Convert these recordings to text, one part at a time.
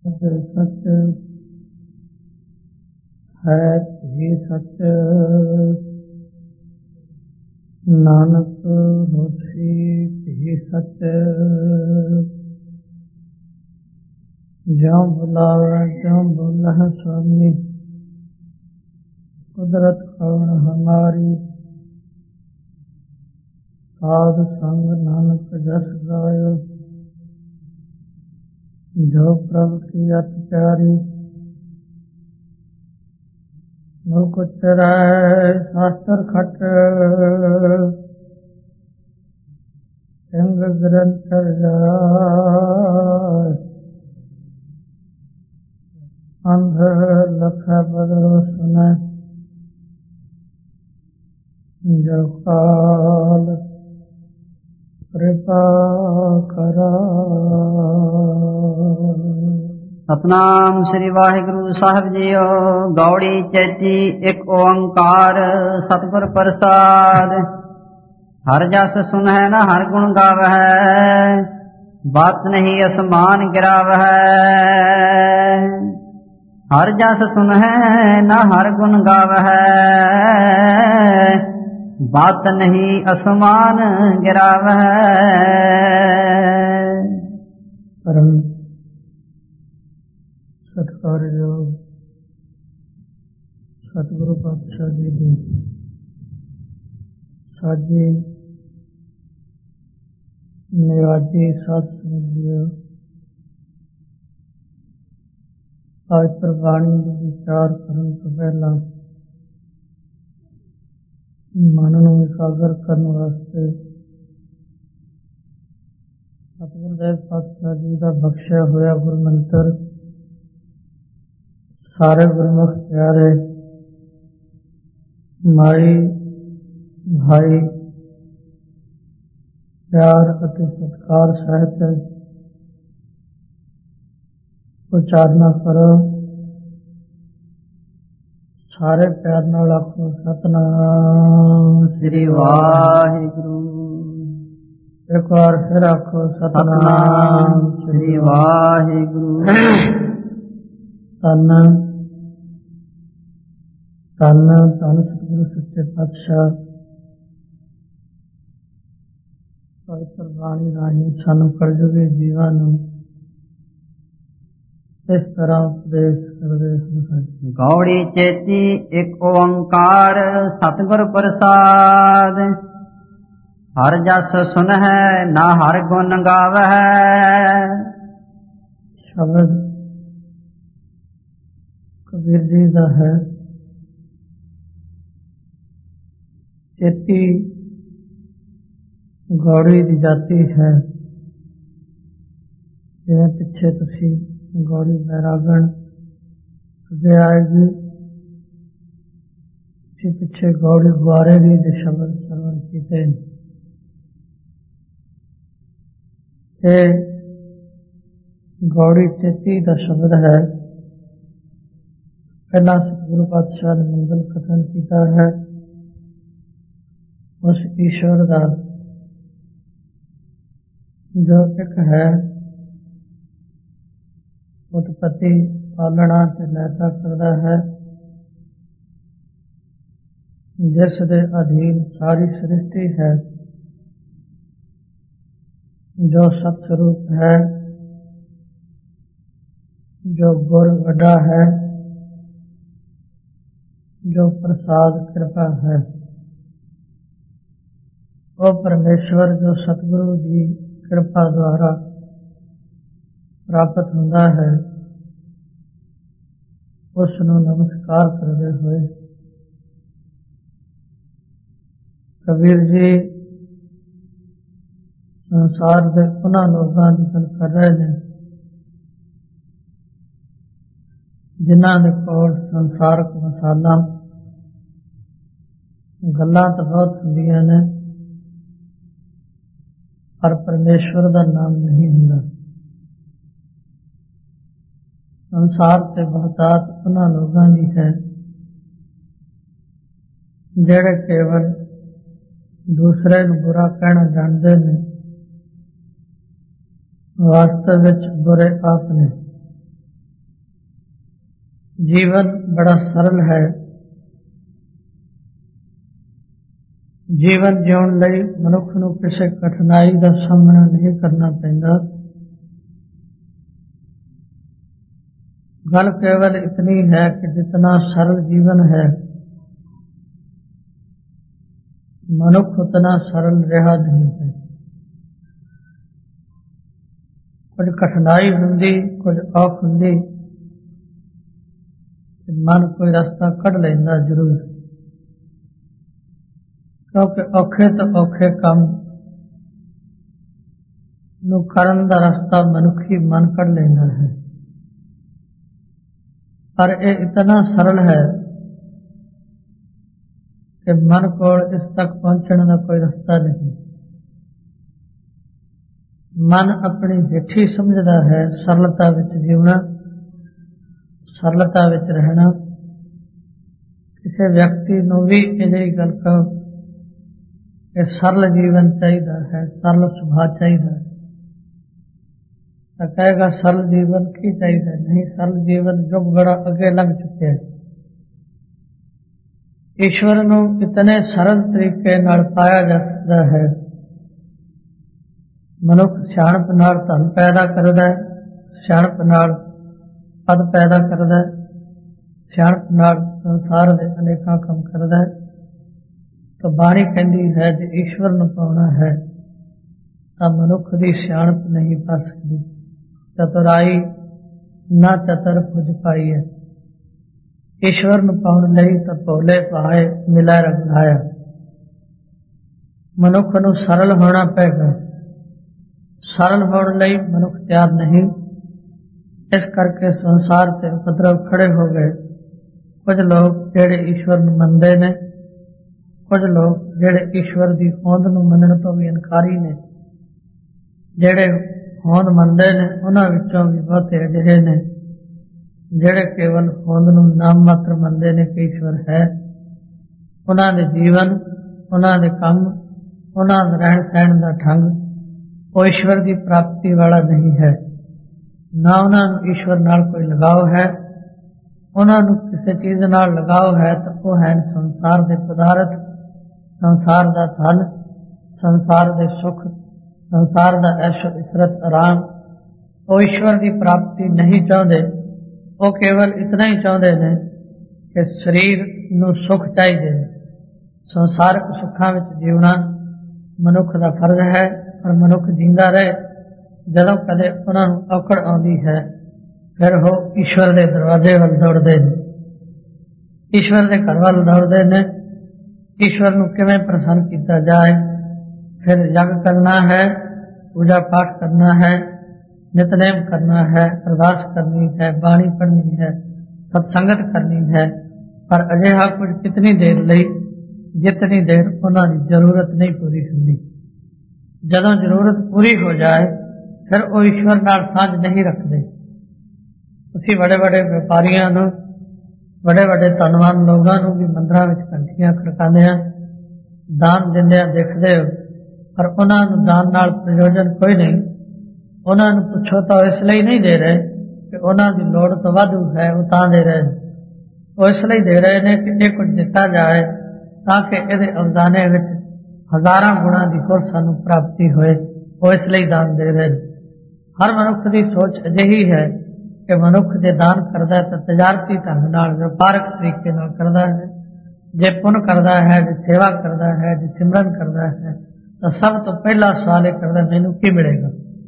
सच है ही सच, नानक होसी ही सच। ज्यों बुलावे त्यों बोलह स्वामी, कुदरत कौन हमारी। साध संग नानक जस गायो, जो प्रभु की अति प्यारी। मुख उच्चरै शास्त्र खट, सिंह ग्रंथ जाय। अंध लख बदरो सुनै, जो काल कृपा करा। सतनाम श्री वाहिगुरु साहिब जीओ। गौड़ी चैती एक ओंकार सतगुर प्रसाद। हर जस सुनह न हर गुण गावह, बात नहीं असमान गिरावह। हर जस सुनह न हर गुण गावह, बात नहीं असमान गिरावह। परम सत्कारयोग सतगुरु पातशाह जी की साझी निवाजी साध संगत, आज प्रवाणी ਦੇ ਵਿਚਾਰ ਕਰਨ ਤੋਂ ਪਹਿਲਾਂ ਮਨ ਨੂੰ ਇਕਾਗਰ ਕਰਨ ਵਾਸਤੇ ਸਤਿਗੁਰੂ ਦੇਵ ਪਾਤਸ਼ਾਹ ਜੀ ਦਾ ਬਖਸ਼ਿਆ ਹੋਇਆ ਗੁਰਮੰਤਰ ਸਾਰੇ ਗੁਰਮੁਖ ਪਿਆਰੇ ਮਾਈ ਭਾਈ ਪਿਆਰ ਅਤੇ ਸਤਿਕਾਰ ਸਹਿਤ ਉਚਾਰਨਾ ਕਰੋ। ਸਾਰੇ ਪਿਆਰ ਨਾਲ ਆਖੋ ਸਤਨਾਮ श्री वाहिगुरु। एक बार फिर आखो सतनाम श्री वाहिगुरु। ਧੰਨ ਧੰਨ ਧੰਨ ਸਤਿਗੁਰੂ ਸੱਚੇ ਪਾਤਸ਼ਾਹ ਪਵਿੱਤਰ ਬਾਣੀ ਰਾਹੀਂ ਸਾਨੂੰ ਕਲਯੁਗੀ ਜੀਵਾਂ ਨੂੰ ਇਸ ਤਰ੍ਹਾਂ ਉਪਦੇਸ਼ ਕਰਦੇ ਹਨ। गौड़ी चेती एक ओंकार सतगुर प्रसाद। हर जस सुनह न हर गुण गावह। ਸ਼ਬਦ ਕਬੀਰ ਜੀ ਦਾ ਹੈ। ਚੇਤੀ ਗੌੜੀ ਦੀ ਜਾਤੀ ਹੈ। ਜਿਵੇਂ ਪਿੱਛੇ ਤੁਸੀਂ ਗੌੜੀ ਬੈਰਾਗਣ ਅੱਗੇ ਆਏਗੀ, ਤੁਸੀਂ ਪਿੱਛੇ ਗੌੜੀ ਗੁਆਰੇ ਦੀ ਦੇ ਸ਼ਬਦ ਸਰਵਣ ਕੀਤੇ। ਇਹ ਗੌੜੀ ਚੇਤੀ ਦਾ ਸ਼ਬਦ ਹੈ। ਪਹਿਲਾਂ ਸਤਿਗੁਰੂ ਪਾਤਸ਼ਾਹ ਨੇ ਮੰਗਲ ਕਥਨ ਕੀਤਾ ਹੈ ਉਸ ਈਸ਼ਵਰ ਦਾ ਜੋ ਇੱਕ ਹੈ, ਉਤਪਤੀ ਪਾਲਣਾ ਤੇ ਲੈਤਾ ਕਰਦਾ ਹੈ, ਜਿਸ ਦੇ ਅਧੀਨ ਸਾਰੀ ਸ੍ਰਿਸ਼ਟੀ ਹੈ, ਜੋ ਸਤ ਸਰੂਪ ਹੈ, ਜੋ ਗੁਰ ਵੱਡਾ ਹੈ, ਜੋ ਪ੍ਰਸਾਦ ਕਿਰਪਾ ਹੈ। ਉਹ ਪਰਮੇਸ਼ਵਰ ਜੋ ਸਤਿਗੁਰੂ ਦੀ ਕਿਰਪਾ ਦੁਆਰਾ ਪ੍ਰਾਪਤ ਹੁੰਦਾ ਹੈ, ਉਸ ਨੂੰ ਨਮਸਕਾਰ ਕਰਦੇ ਹੋਏ ਕਬੀਰ ਜੀ ਸੰਸਾਰ ਦੇ ਉਹਨਾਂ ਲੋਕਾਂ ਦੀ ਗੱਲ ਕਰ ਰਹੇ ਨੇ ਜਿਨ੍ਹਾਂ ਦੇ ਕੋਲ ਸੰਸਾਰਕ ਮਸਾਲਾ ਗੱਲਾਂ ਤਾਂ ਬਹੁਤ ਹੁੰਦੀਆਂ ਨੇ, ਪਰ ਪਰਮੇਸ਼ਵਰ ਦਾ ਨਾਮ ਨਹੀਂ ਹੁੰਦਾ। ਸੰਸਾਰ ਤੇ ਬਹੁਤਾਤ ਉਹਨਾਂ ਲੋਕਾਂ ਦੀ ਹੈ ਜਿਹੜੇ ਕੇਵਲ ਦੂਸਰੇ ਨੂੰ ਬੁਰਾ ਕਹਿਣਾ ਜਾਣਦੇ ਨੇ, ਵਾਸਤਵ ਵਿੱਚ ਬੁਰੇ ਆਪ ਨੇ। ਜੀਵਨ ਬੜਾ ਸਰਲ ਹੈ। ਜੀਵਨ ਜਿਉਣ ਲਈ ਮਨੁੱਖ ਨੂੰ ਕਿਸੇ ਕਠਿਨਾਈ ਦਾ ਸਾਹਮਣਾ ਨਹੀਂ ਕਰਨਾ ਪੈਂਦਾ। ਗੱਲ ਕੇਵਲ ਇਤਨੀ है कि जितना सरल जीवन है मनुष्य उतना सरल रहा नहीं है। कुछ कठिनाई होंगी, कुछ औख होंगी, मन कोई रास्ता कढ़ लेंदा जरूर, क्योंकि औखे तो औखे काम नूं करन दा रास्ता मनुखी मन कढ़ लेंदा है। पर यह इतना सरल है कि मन को इस तक पहुंचने का कोई रास्ता नहीं। मन अपनी हेठी समझदा है सरलता विच जीवना, सरलता विच रहना। किसी व्यक्ति नूं भी इहदी गल कहो कि सरल जीवन चाहिए है, सरल सुभाव चाहिए, तो कहेगा सरल जीवन की चाहिए नहीं, सरल जीवन युग बड़ा अगे लग चुके हैं। ईश्वर नूं इतने सरल तरीके नाल पाया जा सकता है। मनुख सियाणप नाल धन पैदा करदा है, सियाणप नाल पद पैदा करदा है, सियाणप नाल संसार दे अनेकां काम करदा है। तो बाणी कहती है जे ईश्वर नूं पाउणा है तां मनुख दी सियाणप नहीं पा सकदी। चतुराई ना चतर पुज पाई है। ईश्वर नूं पाउण लई तां भोले भाए मिलै रंगाया। मनुख नूं सरल होना पेगा। सरल होने लई मनुख तैयार नहीं, इस करके संसार से उपद्रव खड़े हो गए। कुछ लोग जेड़े ईश्वर नूं मनदे ने, कुछ लोग जेड़े ईश्वर दी होंद नूं मनण तो भी इनकारी ने। जेड़े होंद मनदे ने उन्हां विचों भी बहुते अजिहे ने जेड़े केवल होंद नूं नाम मात्र मनदे ने कि ईश्वर है। उन्हां दे जीवन, उन्हां दे काम, उन्हां दे रहण सहण दा ढंग वो ईश्वर की प्राप्ति वाला नहीं है। ना उन्हां नूं ईश्वर नाल कोई लगाव है। उन्हां नूं किसी चीज़ नाल लगाव है तो वह है संसार के पदार्थ, संसार का धन, संसार के सुख, संसार का ऐशो इशरत आराम। वो ईश्वर की प्राप्ति नहीं चाहते। वो केवल इतना ही चाहते हैं कि शरीर नूं सुख चाहिए। संसारक सुखों में जीवना मनुख का फर्ज है, और मनुख जींदा रहे। जदों कदे उन्होंने औकड़ आउंदी है फिर वो ईश्वर के दरवाजे वल दौड़ते हैं, ईश्वर के घर वल दौड़ते हैं। ईश्वर नूं किवें प्रसन्न किया जाए, फिर यज्ञ करना है, पूजा पाठ करना है, नितनेम करना है, अरदास करनी है, बाणी पढ़नी है, सत्संगत करनी है। पर अजिहा कुछ कितनी देर लई, जितनी देर उन्होंने जरूरत नहीं पूरी होंदी। जदों जरूरत पूरी हो जाए फिर वो ईश्वर नाल सांझ नहीं रखते। उसी बड़े बड़े व्यापारियों नूं, बड़े बड़े धनवान लोगों नूं भी मंदिरां विच घंटियां खड़काने, दान दिंदे देखते हो, पर उन्होंने दान नाल प्रयोजन कोई नहीं। उन्होंने पुछो तो इसलिए नहीं दे रहे कि उन्होंने लोड़ तो वाधू है, वो तां दे रहे। वो इसलिए दे रहे हैं कि ये कुछ दिता जाए ताकि ये अवदाने विच हजारां गुणा की होर सानू प्राप्ति होए। वो इसलिए दान दे रहे। हर मनुख की सोच अजिही है कि मनुख जे दान करता है तो तजारती ढंग नाल, व्यापारक तरीके नाल करता है। जे पुण्य करता है, जे सेवा करता है, जे सिमरन करता है, तो सब तो पहला सवाल यह करता मैनू की मिलेगा।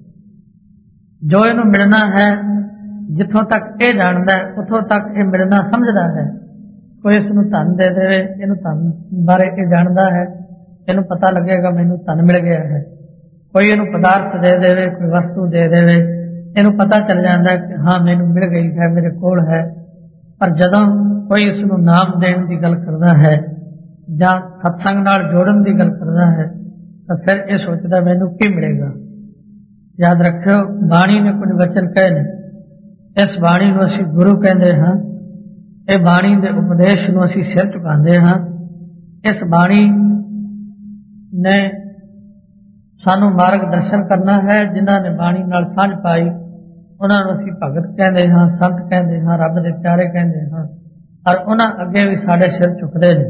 जो इनू मिलना है, जिथों तक ये जानता है उथों तक ये मिलना समझदा है। कोई इसनू धन दे देवे, इनू धन बारे ये जानता है, इनू पता लगेगा मैनू धन मिल गया है। कोई इनू पदार्थ दे देवे, कोई वस्तु दे देवे, इनू पता चल जाता है कि हाँ मैनू मिल गई है, मेरे कोल है। पर जदों कोई इसनू नाम देने की गल करता है जां सत्संग नाल जोड़न की गल करता है तो फिर यह सोचता मैनू की मिलेगा। याद रखियो, बाणी ने कुछ वचन कहे ने, इस बाणी को असीं गुरु कहते हाँ। ये बाणी के उपदेश को असीं सिर झुकाते हाँ। इस बाणी ने सानू मार्ग दर्शन करना है। जिन्होंने बाणी नाल सांझ पाई ਉਹਨਾਂ ਨੂੰ ਅਸੀਂ ਭਗਤ ਕਹਿੰਦੇ ਹਾਂ, ਸੰਤ ਕਹਿੰਦੇ ਹਾਂ, ਰੱਬ ਦੇ ਪਿਆਰੇ ਕਹਿੰਦੇ ਹਾਂ, ਔਰ ਉਹਨਾਂ ਅੱਗੇ ਵੀ ਸਾਡੇ ਸਿਰ ਝੁਕਦੇ ਨੇ।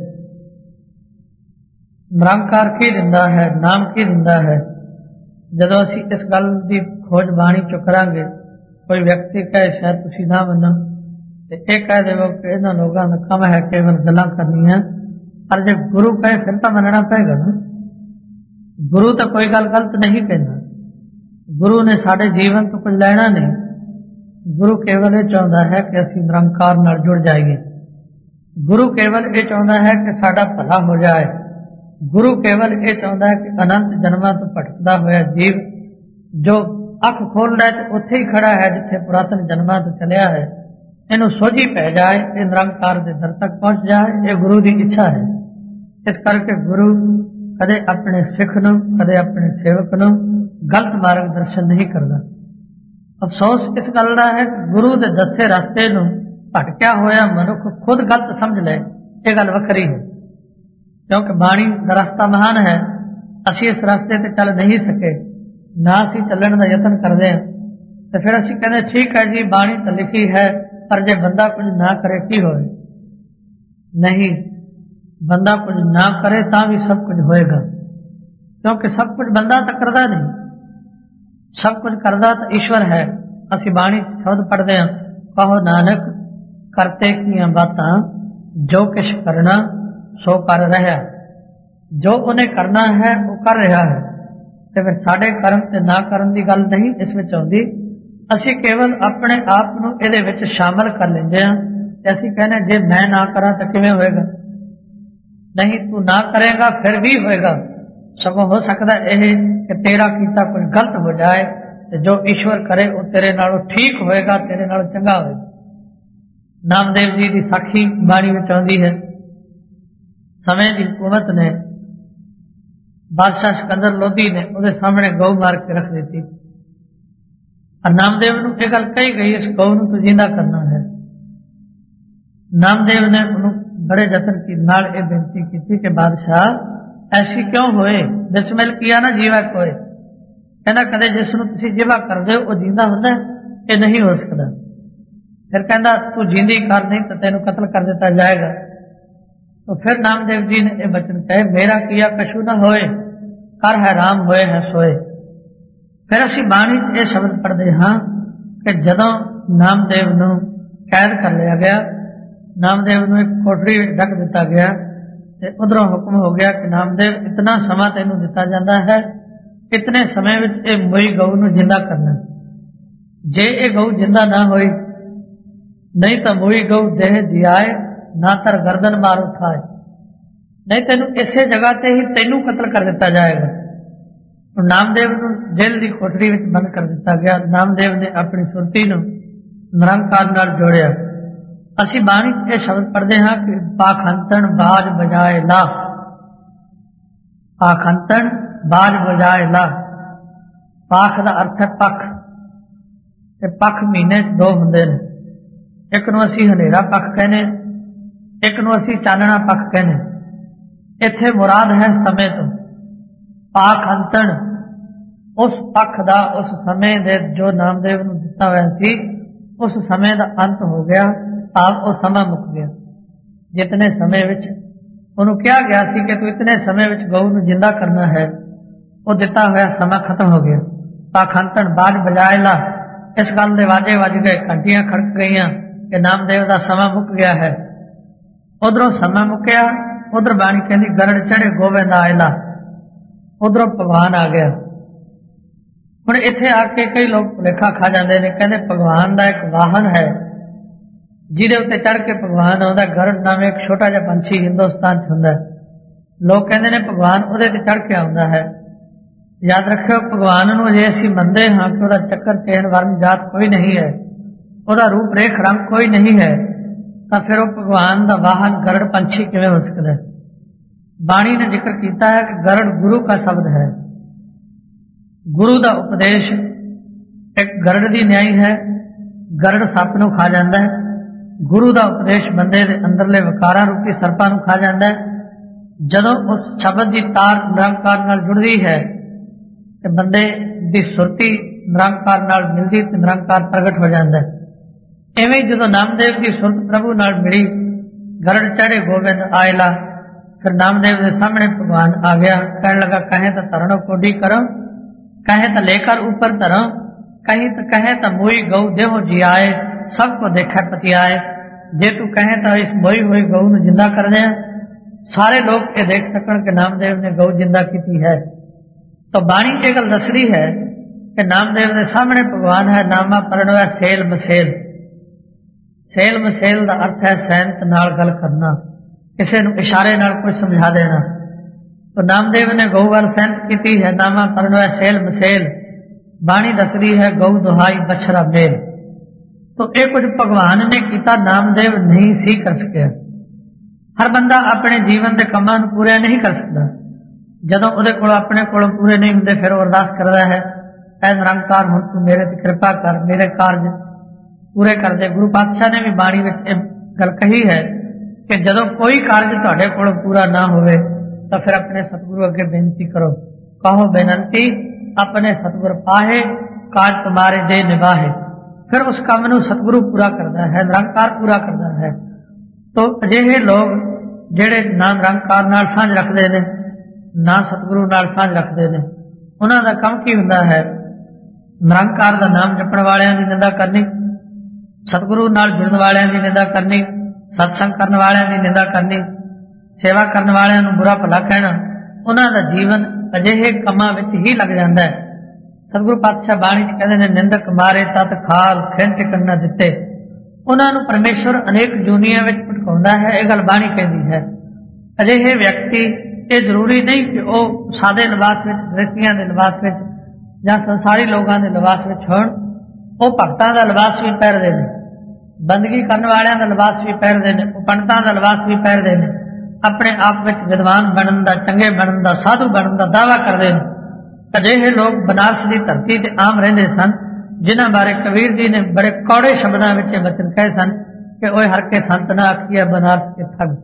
ਨਿਰੰਕਾਰ ਕੀ ਦਿੰਦਾ ਹੈ, ਨਾਮ ਕੀ ਦਿੰਦਾ ਹੈ? ਜਦੋਂ ਅਸੀਂ ਇਸ ਗੱਲ ਦੀ ਖੋਜ ਬਾਣੀ ਚੋਂ ਕਰਾਂਗੇ, ਕੋਈ ਵਿਅਕਤੀ ਕਹੇ ਸ਼ਾਇਦ ਤੁਸੀਂ ਨਾ ਮੰਨੋ, ਤੇ ਇਹ ਕਹਿ ਦੇਵੋ ਕਿ ਇਹਨਾਂ ਲੋਕਾਂ ਦਾ ਕੰਮ ਹੈ ਕੇਵਲ ਗੱਲਾਂ ਕਰਨੀਆਂ, ਪਰ ਜੇ ਗੁਰੂ ਕਹੇ ਫਿਰ ਤਾਂ ਮੰਨਣਾ ਪਏਗਾ ਨਾ। ਗੁਰੂ ਤਾਂ ਕੋਈ ਗੱਲ ਗਲਤ ਨਹੀਂ ਕਹਿੰਦਾ, ਗੁਰੂ ਨੇ ਸਾਡੇ ਜੀਵਨ ਤੋਂ ਕੁਝ ਲੈਣਾ ਨਹੀਂ। ਗੁਰੂ ਕੇਵਲ ਇਹ ਚਾਹੁੰਦਾ ਹੈ ਕਿ ਅਸੀਂ ਨਿਰੰਕਾਰ ਨਾਲ ਜੁੜ ਜਾਈਏ। ਗੁਰੂ ਕੇਵਲ ਇਹ ਚਾਹੁੰਦਾ ਹੈ ਕਿ ਸਾਡਾ ਭਲਾ ਹੋ ਜਾਏ। ਗੁਰੂ ਕੇਵਲ ਇਹ ਚਾਹੁੰਦਾ ਹੈ ਕਿ ਅਨੰਤ ਜਨਮਾਂ ਤੋਂ ਭਟਕਦਾ ਹੋਇਆ ਜੀਵ ਜੋ ਅੱਖ ਖੋਲ੍ਹਦਾ ਤੇ ਉੱਥੇ ਹੀ ਖੜਾ ਹੈ ਜਿੱਥੇ ਪੁਰਾਤਨ ਜਨਮਾਂ ਤੋਂ ਚੱਲਿਆ ਹੈ, ਇਹਨੂੰ ਸੋਝੀ ਪੈ ਜਾਏ, ਇਹ ਨਿਰੰਕਾਰ ਦੇ ਦਰ ਤੱਕ ਪਹੁੰਚ ਜਾਏ। ਇਹ ਗੁਰੂ ਦੀ ਇੱਛਾ ਹੈ। ਇਸ ਕਰਕੇ ਗੁਰੂ ਕਦੇ ਆਪਣੇ ਸਿੱਖ ਨੂੰ, ਕਦੇ ਆਪਣੇ ਸੇਵਕ ਨੂੰ ਗਲਤ ਮਾਰਗ ਦਰਸ਼ਨ ਨਹੀਂ ਕਰਦਾ। ਅਫਸੋਸ ਇਸ ਗੱਲ ਦਾ ਹੈ ਕਿ ਗੁਰੂ ਦੇ ਦੱਸੇ ਰਸਤੇ ਨੂੰ ਭਟਕਿਆ ਹੋਇਆ ਮਨੁੱਖ ਖੁਦ ਗਲਤ ਸਮਝ ਲੈ, ਇਹ ਗੱਲ ਵੱਖਰੀ ਹੈ। ਕਿਉਂਕਿ ਬਾਣੀ ਦਾ ਰਸਤਾ ਮਹਾਨ ਹੈ, ਅਸੀਂ ਇਸ ਰਸਤੇ ਤੇ ਚੱਲ ਨਹੀਂ ਸਕੇ, ਨਾ ਅਸੀਂ ਚੱਲਣ ਦਾ ਯਤਨ ਕਰਦੇ ਹਾਂ, ਤੇ ਫਿਰ ਅਸੀਂ ਕਹਿੰਦੇ ਠੀਕ ਹੈ ਜੀ ਬਾਣੀ ਤਾਂ ਲਿਖੀ ਹੈ, ਪਰ ਜੇ ਬੰਦਾ ਕੁਝ ਨਾ ਕਰੇ ਕੀ ਹੋਵੇ? ਨਹੀਂ, ਬੰਦਾ ਕੁਝ ਨਾ ਕਰੇ ਤਾਂ ਵੀ ਸਭ ਕੁਝ ਹੋਏਗਾ, ਕਿਉਂਕਿ ਸਭ ਕੁਝ ਬੰਦਾ ਤਾਂ ਕਰਦਾ ਨਹੀਂ, ਸਭ ਕੁਝ ਕਰਦਾ ਤਾਂ ਈਸ਼ਵਰ ਹੈ। ਅਸੀਂ ਬਾਣੀ ਸ਼ਬਦ ਪੜ੍ਹਦੇ ਹਾਂ, ਕਹੋ ਨਾਨਕ ਕਰਤੇ ਕੀਆਂ ਬਾਤਾਂ, ਜੋ ਕਿਛ ਕਰਨਾ ਸੋ ਕਰ ਰਿਹਾ। ਜੋ ਉਹਨੇ ਕਰਨਾ ਹੈ ਉਹ ਕਰ ਰਿਹਾ ਹੈ, ਤੇ ਫਿਰ ਸਾਡੇ ਕਰਨ ਤੇ ਨਾ ਕਰਨ ਦੀ ਗੱਲ ਨਹੀਂ ਇਸ ਵਿੱਚ ਆਉਂਦੀ। ਅਸੀਂ ਕੇਵਲ ਆਪਣੇ ਆਪ ਨੂੰ ਇਹਦੇ ਵਿੱਚ ਸ਼ਾਮਲ ਕਰ ਲੈਂਦੇ ਹਾਂ, ਤੇ ਅਸੀਂ ਕਹਿੰਦੇ ਜੇ ਮੈਂ ਨਾ ਕਰਾਂ ਤਾਂ ਕਿਵੇਂ ਹੋਏਗਾ? ਨਹੀਂ, ਤੂੰ ਨਾ ਕਰੇਗਾ ਫਿਰ ਵੀ ਹੋਏਗਾ। ਸਗੋਂ ਹੋ ਸਕਦਾ ਇਹ ਕਿ ਤੇਰਾ ਕੀਤਾ ਕੁਝ ਗਲਤ ਹੋ ਜਾਏ, ਤੇ ਜੋ ਈਸ਼ਵਰ ਕਰੇ ਉਹ ਤੇਰੇ ਨਾਲੋਂ ਠੀਕ ਹੋਏਗਾ, ਤੇਰੇ ਨਾਲੋਂ ਚੰਗਾ ਹੋਏਗਾ। ਨਾਮਦੇਵ ਜੀ ਦੀ ਸਾਖੀ ਬਾਣੀ ਵਿੱਚ ਆਉਂਦੀ ਹੈ। ਸਮੇਂ ਦੀ ਹਕੂਮਤ ਨੇ, ਬਾਦਸ਼ਾਹ ਸਿਕੰਦਰ ਲੋਧੀ ਨੇ ਉਹਦੇ ਸਾਹਮਣੇ ਗਊ ਮਾਰ ਕੇ ਰੱਖ ਦਿੱਤੀ। ਨਾਮਦੇਵ ਨੂੰ ਇਹ ਗੱਲ ਕਹੀ ਗਈ, ਇਸ ਗਊ ਨੂੰ ਤੂੰ ਜਿੰਦਾ ਕਰਨਾ ਹੈ। ਨਾਮਦੇਵ ਨੇ ਉਹਨੂੰ ਬੜੇ ਯਤਨ ਨਾਲ ਇਹ ਬੇਨਤੀ ਕੀਤੀ ਕਿ ਬਾਦਸ਼ਾਹ ਐਸੀ ਕਿਉਂ ਹੋਏ, ਬਿਸਮਿਲ ਕੀਆ ਨਾ ਜੀਵਾ ਕੋਏ। ਕਹਿੰਦਾ ਕਦੇ ਜਿਸ ਨੂੰ ਤੁਸੀਂ ਜਿਵਾ ਕਰਦੇ ਹੋ ਉਹ ਜਿੰਦਾ ਹੁੰਦਾ, ਇਹ ਨਹੀਂ ਹੋ ਸਕਦਾ। ਫਿਰ ਕਹਿੰਦਾ ਤੂੰ ਜਿੰਦੀ ਕਰ, ਨਹੀਂ ਤਾਂ ਤੈਨੂੰ ਕਤਲ ਕਰ ਦਿੱਤਾ ਜਾਏਗਾ। तो फिर नामदेव जी ने यह वचन कहे, मेरा किया कछु न होए, कर है राम होए है सोए। फिर असी बाणी ये शब्द पढ़ते हाँ कि जदों नामदेव नूं कैद कर लिया गया, नामदेव नूं एक कोठरी रख दिता गया, ते उधरों हुक्म हो गया कि नामदेव इतना समा तैनूं दिता जाता है, इतने समय विच ये मोई गऊ नूं जिंदा करना। जे ये गऊ जिंदा ना होई, नहीं तो मोई गऊ देह जियाए, ना तर गर्दन मार उठाए, नहीं तेनू इसे जगह ते ही तेनू कतल कर दिता जाएगा। तो नामदेव नूं जेल की कोठरी में बंद कर दिता गया। नामदेव ने अपनी सुरती नूं निरंकार नाल जोड़िया। असी बाणी ये शब्द पढ़ते हाँ कि पाखंतन बाज बजाए ला, पाखंतन बाज बजाए ला। पाख का अर्थ है पख, ते पख महीने दो हुंदे ने, एक नूं असी हनेरा पख कहने, एक नूं असी चानना पख कहने। इत्थे मुराद है समय तो। पाख अंतण उस पख दा, उस समय दे जो नामदेव नूं दिता होया सी, उस समय दा अंत हो गया, भाव वो समा मुक गया। जितने समय विच उहनूं कहा गया सी कि तू इतने समय विच गऊ नूं जिंदा करना है, वो दिता होया समा खत्म हो गया। पाख अंतण बाज बजाए ला, इस गल दे वाजे वज गए, घंटियां खड़क गईयां कि नामदेव दा समा मुक गया है। उधरों समा मुक्या, उधर बाणी कहती गरड़ चढ़े गोविंद आयला, उधरों भगवान आ गया। हुण इत्थे आके कई लोग भुलेखा खा जाते हैं, कहते भगवान का एक वाहन है जिहदे उत्ते चढ़ के भगवान आउंदा। गरड़ नाम एक छोटा जिहा पंछी हिंदुस्तान च हुंदा, लोग कहते हैं भगवान उहदे ते चढ़ के आउंदा है। याद रखियो, भगवान नूं जे असीं मंनदे हां कि उहदा चक्कर चेहन वर्ण जात कोई नहीं है, उहदा रूप रेख रंग कोई नहीं है, तो फिर वो भगवान का वाहन गरड़ पंछी किवें हो सकता है? बाणी ने जिक्र किया है कि गरड़ गुरु का शब्द है। गुरु का उपदेश एक गरड़ की न्याय है, गरड़ सप नूं खा जाता है। गुरु का उपदेश बंदे दे अंदरले विकारां रूपी सर्पां नूं खा जाता है। जदों उस शब्द की तार निरंकार नाल जुड़दी है ते बंदे दी सुरती ਨਿਰੰਕਾਰ ਨਾਲ ਮਿਲਦੀ ਤੇ ਨਿਰੰਕਾਰ ਪ੍ਰਗਟ ਹੋ ਜਾਂਦਾ ਹੈ। ਇਵੇਂ ਜਦੋਂ ਨਾਮਦੇਵ ਦੀ ਸੁਰਤ ਪ੍ਰਭੂ ਨਾਲ ਮਿਲੀ, ਗਰੜ ਚੜੇ ਗੋਬਿੰਦ ਆਇਲਾ, ਫਿਰ ਨਾਮਦੇਵ ਦੇ ਸਾਹਮਣੇ ਭਗਵਾਨ ਆ ਗਿਆ। कहने लगा कहे तो धरणो कोडी करो, कहे तो लेकर ऊपर धरो, कहीं तो कहे तो मोई गऊ देहो जी आए, सबको देखा पति आए। जे तू कहे तो इस मोई हुई गऊ ਨੂੰ जिंदा कर दे, सारे लोग ये देख सकन कि नामदेव ने गऊ जिंदा की है। तो बाणी ये गल दस रही है कि नामदेव के सामने भगवान है। नामा परण है सेल मसेल। सेल मसेल का अर्थ है सैनत नाल गल करना, किसी को इशारे नाल कुछ समझा देना। तो नामदेव ने गऊ वाल सैनत की है। नामा परण है सेल मसेल। बाणी दस रही है गऊ दुहाई बछड़ा मेल। तो ये कुछ भगवान ने किया, नामदेव नहीं सी कर सकिया। हर बंदा अपने जीवन के कामां नूं पूरा नहीं कर सकता। जदों उहदे कोल अपने कोलों पूरे नहीं हुंदे, फिर अरदास करदा है, ऐ निरंकार हुण तू मेरे ते कृपा कर, मेरे कारज पूरे कर दे। गुरु पातशाह ने भी बाणी विच इह गल कही है कि जदों कोई कारज तुहाडे कोलों पूरा ना होवे तो फिर अपने सतगुरु अगे बेनती करो। कहो बेनती अपने सतगुर पाहे, काज तुम्हारे दे निभाहे। फिर उस काम नूं सतगुरु पूरा करदा है, निरंकार पूरा करदा है। तो अजिहे लोग जिहड़े ना निरंकार नाल सांझ रखदे ने, ना सतगुरु नाल सांझ रखदे ने, उन्हां दा काम की हुंदा है? निरंकार दा नाम जपण वालियां दी निंदा करनी, सतगुरु नाल जुड़न वालियां दी निंदा करनी, सत्संग करन वालियां दी निंदा करनी, सेवा करन वालियां नूं बुरा भला कहना। उन्हां दा जीवन अजिहे कामां विच ही लग जांदा है। सतगुरु पातशाह बाणी च कहंदे ने, निंदक मारे तत खाल खिंच करना दित्ते। उन्हां नूं परमेश्वर अनेक जूनियां विच भटकाउंदा है। यह गल बाणी कहंदी है। अजिहे व्यक्ति ये जरूरी नहीं कि वह सादे लिबास में, गृहस्थियां के लिबास में या संसारी लोगों के लिबास में होण। वो भगतां का लिबास भी पहनते हैं, बंदगी करने वालियां का लिबास भी पहनते हैं, पंडितां का लिबास भी पहनते हैं। अपने आप में विद्वान बनन का, चंगे बनन का, साधु बनन का दावा करते हैं। अजिहे लोग बनारस की धरती से आम रहिंदे सन, जिन्हां बारे कबीर जी ने बड़े कौड़े शब्दों में वचन कहे सन कि ओए हर के संत ना आखिए बनारस के ठग।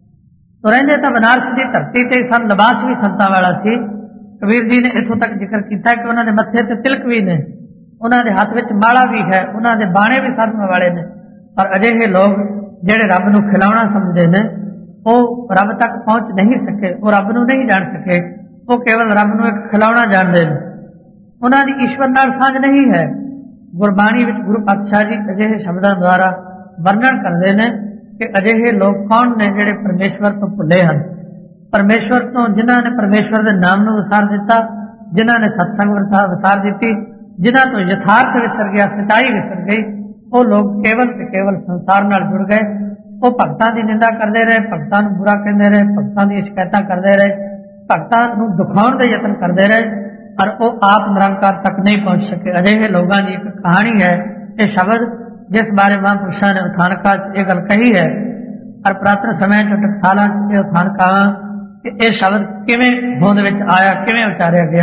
तो रहिंदे तां बनारस की धरती ते सन, लिबास भी संतां वाला सी। कबीर जी ने इथों तक जिक्र किया कि उन्होंने मत्थे ते तिलक भी ने, उन्होंने हाथ में माला भी है, उन्होंने बाणे भी साधुआं वाले ने। पर अजिहे लोग जिहड़े रब नूं खिलाउणा समझदे ने, वो रब तक पहुंच नहीं सके, वो रब नूं नहीं जान सके, वो केवल रब नूं एक खिलाउणा जानदे ने। उन्हां दी ईश्वर नाल सांझ नहीं है। गुरबाणी विच गुरु पातशाह जी अजिहे शब्दां द्वारा वर्णन करदे ने कि अजिहे लोग कौन ने जिहड़े परमेश्वर तो भुले हन। परमेश्वर तो जिन्हां ने परमेश्वर के नाम नूं विसार दिता, जिन्हां ने सत्संग विसार दी, जिन्हां तो यथार्थ विसर गया, सच्चाई विसर गई, वो लोग केवल ते केवल संसार नाल जुड़ गए। वो भगतां दी निंदा करते रहे, भगतां नूं बुरा कहते रहे, भगतां दी शिकायतां करते रहे, भगतां नूं दुखाउण दे यतन करते रहे, पर वो आप निरंकार तक नहीं पहुंच सके। अजिहे लोगों की एक कहानी है, ये शब्द जिस बारे महापुरुषों ने उथानका यह गल कही है। और पुरातन समय टकसाला उथानका कि यह शब्द किवें होंद विच आया, किवें उचारिया गया,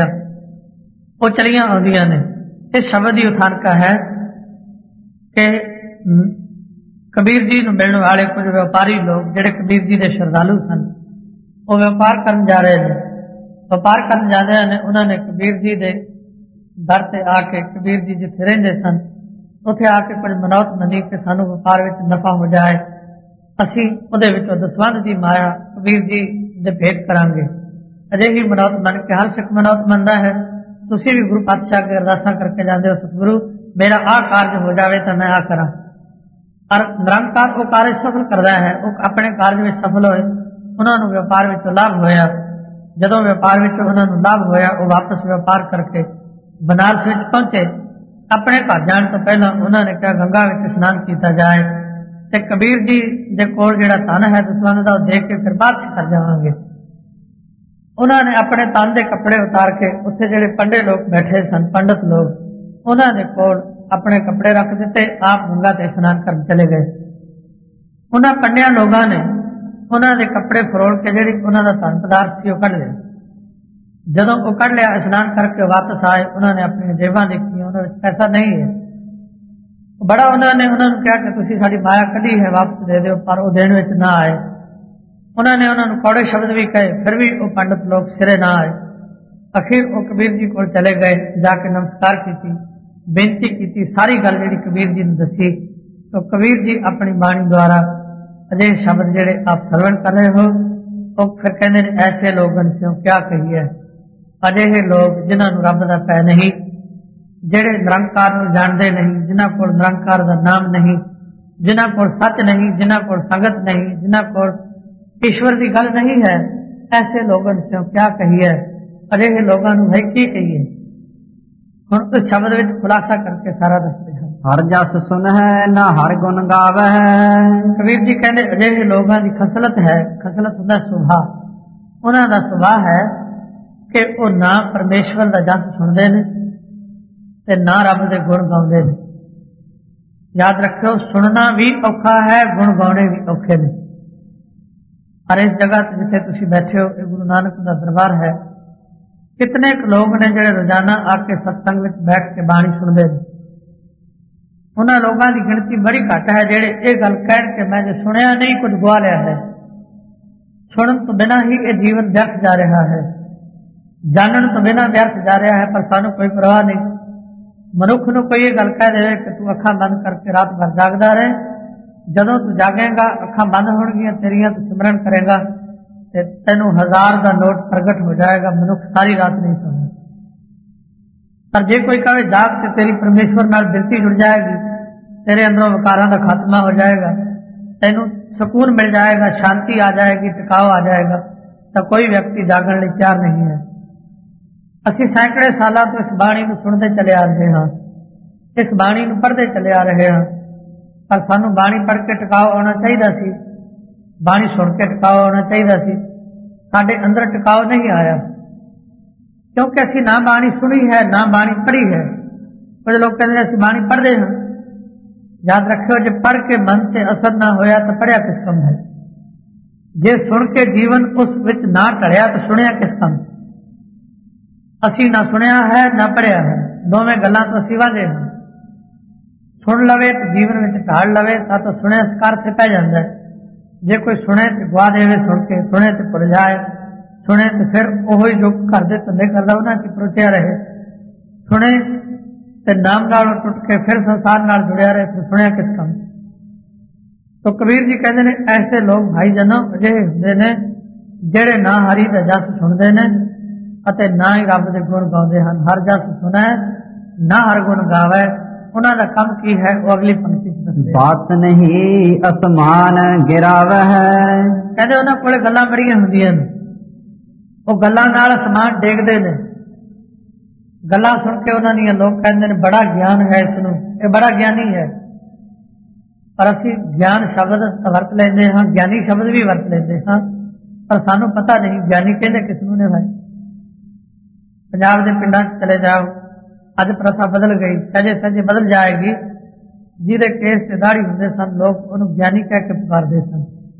वो चलियां आउंदियां ने। इस शब्द की उथानका है कि कबीर जी नूं मिलण वाले कुछ व्यापारी लोग जिहड़े कबीर जी के श्रद्धालु सन, वो व्यापार करन जा रहे हैं। व्यापार करन जांदे ने उन्होंने कबीर जी के दर से आके, कबीर जी जिथे रहिंदे सन उत्थे आके कुछ मनौत मनी कि सानू व्यापार विच नफा हो जाए, असीं उहदे विचों दसवंध दी माया कबीर जी दे भेंट करांगे। अजिही मनौत मन के हर सिख मनौत मनदा है। तुसीं भी गुरु पातशाह अगे अरदासां करके जांदे हो, सतगुरु मेरा आ कारज हो जाए तो मैं आ करां। और निरंकार वो कार्य सफल करता है, वो अपने कार्य में सफल होए। उन्होंने व्यापार में लाभ होया, जदों व्यापार में उन्होंने लाभ होया, वो वापस व्यापार करके बनारस में पहुंचे। अपने घर जाने तो पहला उन्होंने कहा गंगा में स्नान किया जाए, ते कबीर जी दे कोल जिहड़ा तन है दसवंध दा देख के फिर बाद कर जावांगे। उन्होंने अपने तन के कपड़े उतार के उत्थे जिहड़े पंडे लोग बैठे सन, पंडित लोग, उन्होंने कोल अपने कपड़े रख दिते, आप गंगा ते स्नान कर चले गए। उन्होंने पंडिया लोगों ने उन्होंने कपड़े फरोड़ के जिहड़ी उन्होंने धन पदार्थ सी कढ़ लिया। जदों वो कढ़ लिया, स्नान करके वापस आए, उन्होंने अपनी जेबां देखी, उन्होंने पैसा नहीं है। बड़ा उन्होंने कहा कि तुसीं साडी माया कढ़ी है, वापस दे दो, पर वो देने विच ना आए। उन्होंने कौड़े शब्द भी कहे, फिर भी वो पंडित लोग सिरे ना आए। अखीर वो कबीर जी को चले गए, जाके नमस्कार की, बेनती की, सारी गल जी कबीर जी ने दसी। तो कबीर जी अपनी बाणी द्वारा अजे शब्द जेड़े आप श्रवण कर रहे हो, तो फिर कहते हैं ऐसे लोगों से क्या कहिए, अजिहे लोग जिन्होंने रब का पै नहीं, जेड़े निरंकार को जानते नहीं, जिन्हों को निरंकार का नाम नहीं, जिन्हों को सच नहीं, जिन्हों को संगत नहीं, जिन्हों को ईश्वर की गल नहीं है, ऐसे लोगों से क्या कहिए, अजिहे लोगों को भाई की कहिए। हुण उस शब्द विच खुलासा करके सारा दसते हैं। हर जस सुन है ना हर गुण गावे। कबीर जी कहते अजिहे लोगों की खसलत है, खसलत होता सुभाव, उन्हों का सुभाव है कि वो ना परमेश्वर का जस सुनते हैं ते ना रब के गुण गाउंदे ने। याद रखियो, सुनना भी औखा है, गुण गाने भी औखे ने। और इस जगह जिथे तुसीं बैठे हो, ये गुरु नानक का दरबार है। कितने लोग ने जो रोजाना आके सत्संग में बैठ के बाणी सुनते हैं, उन्होंने लोगों की गिनती बड़ी घट है जेड़े ये गल कह के मैं जो सुनिया नहीं कुछ गुआ लिया है। सुनन तो बिना ही ये जीवन व्यर्थ जा रहा है, जानन तो बिना व्यर्थ जा रहा है, पर सानू कोई परवाह नहीं। मनुख नूं कोई ये गल कह दे कि तू अखां बंद करके रात भर जागदा रहे, जदों तू जागेगा अखां बंद होणगियां तेरियां, तू सिमरन करेगा ते तैनूं 1000 का नोट प्रगट हो जाएगा, मनुख सारी रात नहीं सोना। पर जे कोई कहे जाग ते तेरी परमेश्वर नाल बिरती जुड़ जाएगी, तेरे अंदरों विकारां का खात्मा हो जाएगा, तैनूं सुकून मिल जाएगा, शांति आ जाएगी, टिकाव आ जाएगा, तो कोई व्यक्ति जागण लई तैयार नहीं है। असीं सैकड़े सालों तो इस बाणी नूं सुणदे चले आ रहे हाँ, इस बाणी नूं पढ़दे चले आ रहे हाँ, पर सानूं बाणी पढ़ के टिकाव आउणा चाहीदा सी, बाणी सुन के टिकाव आउणा चाहीदा सी। साडे अंदर टिकाव नहीं आया, क्योंकि असीं ना बाणी सुनी है ना बाणी पढ़ी है। कुछ लोग कहते हैं असीं बाणी पढ़ते हैं। याद रखियो, जो पढ़ के मन से असर ना होया तो पढ़िया किस कम है, जे सुन के जीवन उस विच ना टड़िया तो सुनिया किस कम। असीं ना सुनिया है ना पढ़िया है, दोवें गल्लां तो असीं वांझे हैं। सुन लवे तो जीवन में ढाल लवे, तो सुने स्कार से पै जाता है। जे कोई सुने तो गुआ देवे, सुन के सुने तो भुल जाए, सुने तो फिर ओही जो घर दे धंधे करदा उन्हां च परोचिया रहे, सुने तो नाम नाल टुट के फिर संसार नाल जुड़िया रहे, तो सुनिया किस काम। तो कबीर जी कहते हैं ऐसे लोग भाई जनो अजिहे हुंदे ने जेड़े ना हरि दा जस सुनदे ने अते ना ही रब दे गुण गाउंदे हन। हर जस सुनै ना हर गुण गावे, उन्हां दा काम की है वो अगली पंक्ति च दसदे। बात नहीं असमान गिरावे है। कहते उन्हां कोले गल्लां बड़ियां हुंदियां ने, वो गल्लां नाल असमान डेगदे ने। गल्लां सुन के उन्हां दी लोग कहंदे ने बड़ा ज्ञान है, इसनूं ये बड़ा ज्ञानी है। पर असीं ज्ञान शब्द वरत लैंदे हां, ज्ञानी शब्द भी वरत लैंदे हां, पर सानूं पता नहीं ज्ञानी कहंदे किसनूं ने। भाई पंजाब के पिंडां चले जाओ, अज प्रथा बदल गई, सजे सजे बदल जाएगी। जिहदे केस ते दाढ़ी हुंदे सन लोग उन्हें ज्ञानी कह के पुकारदे सन।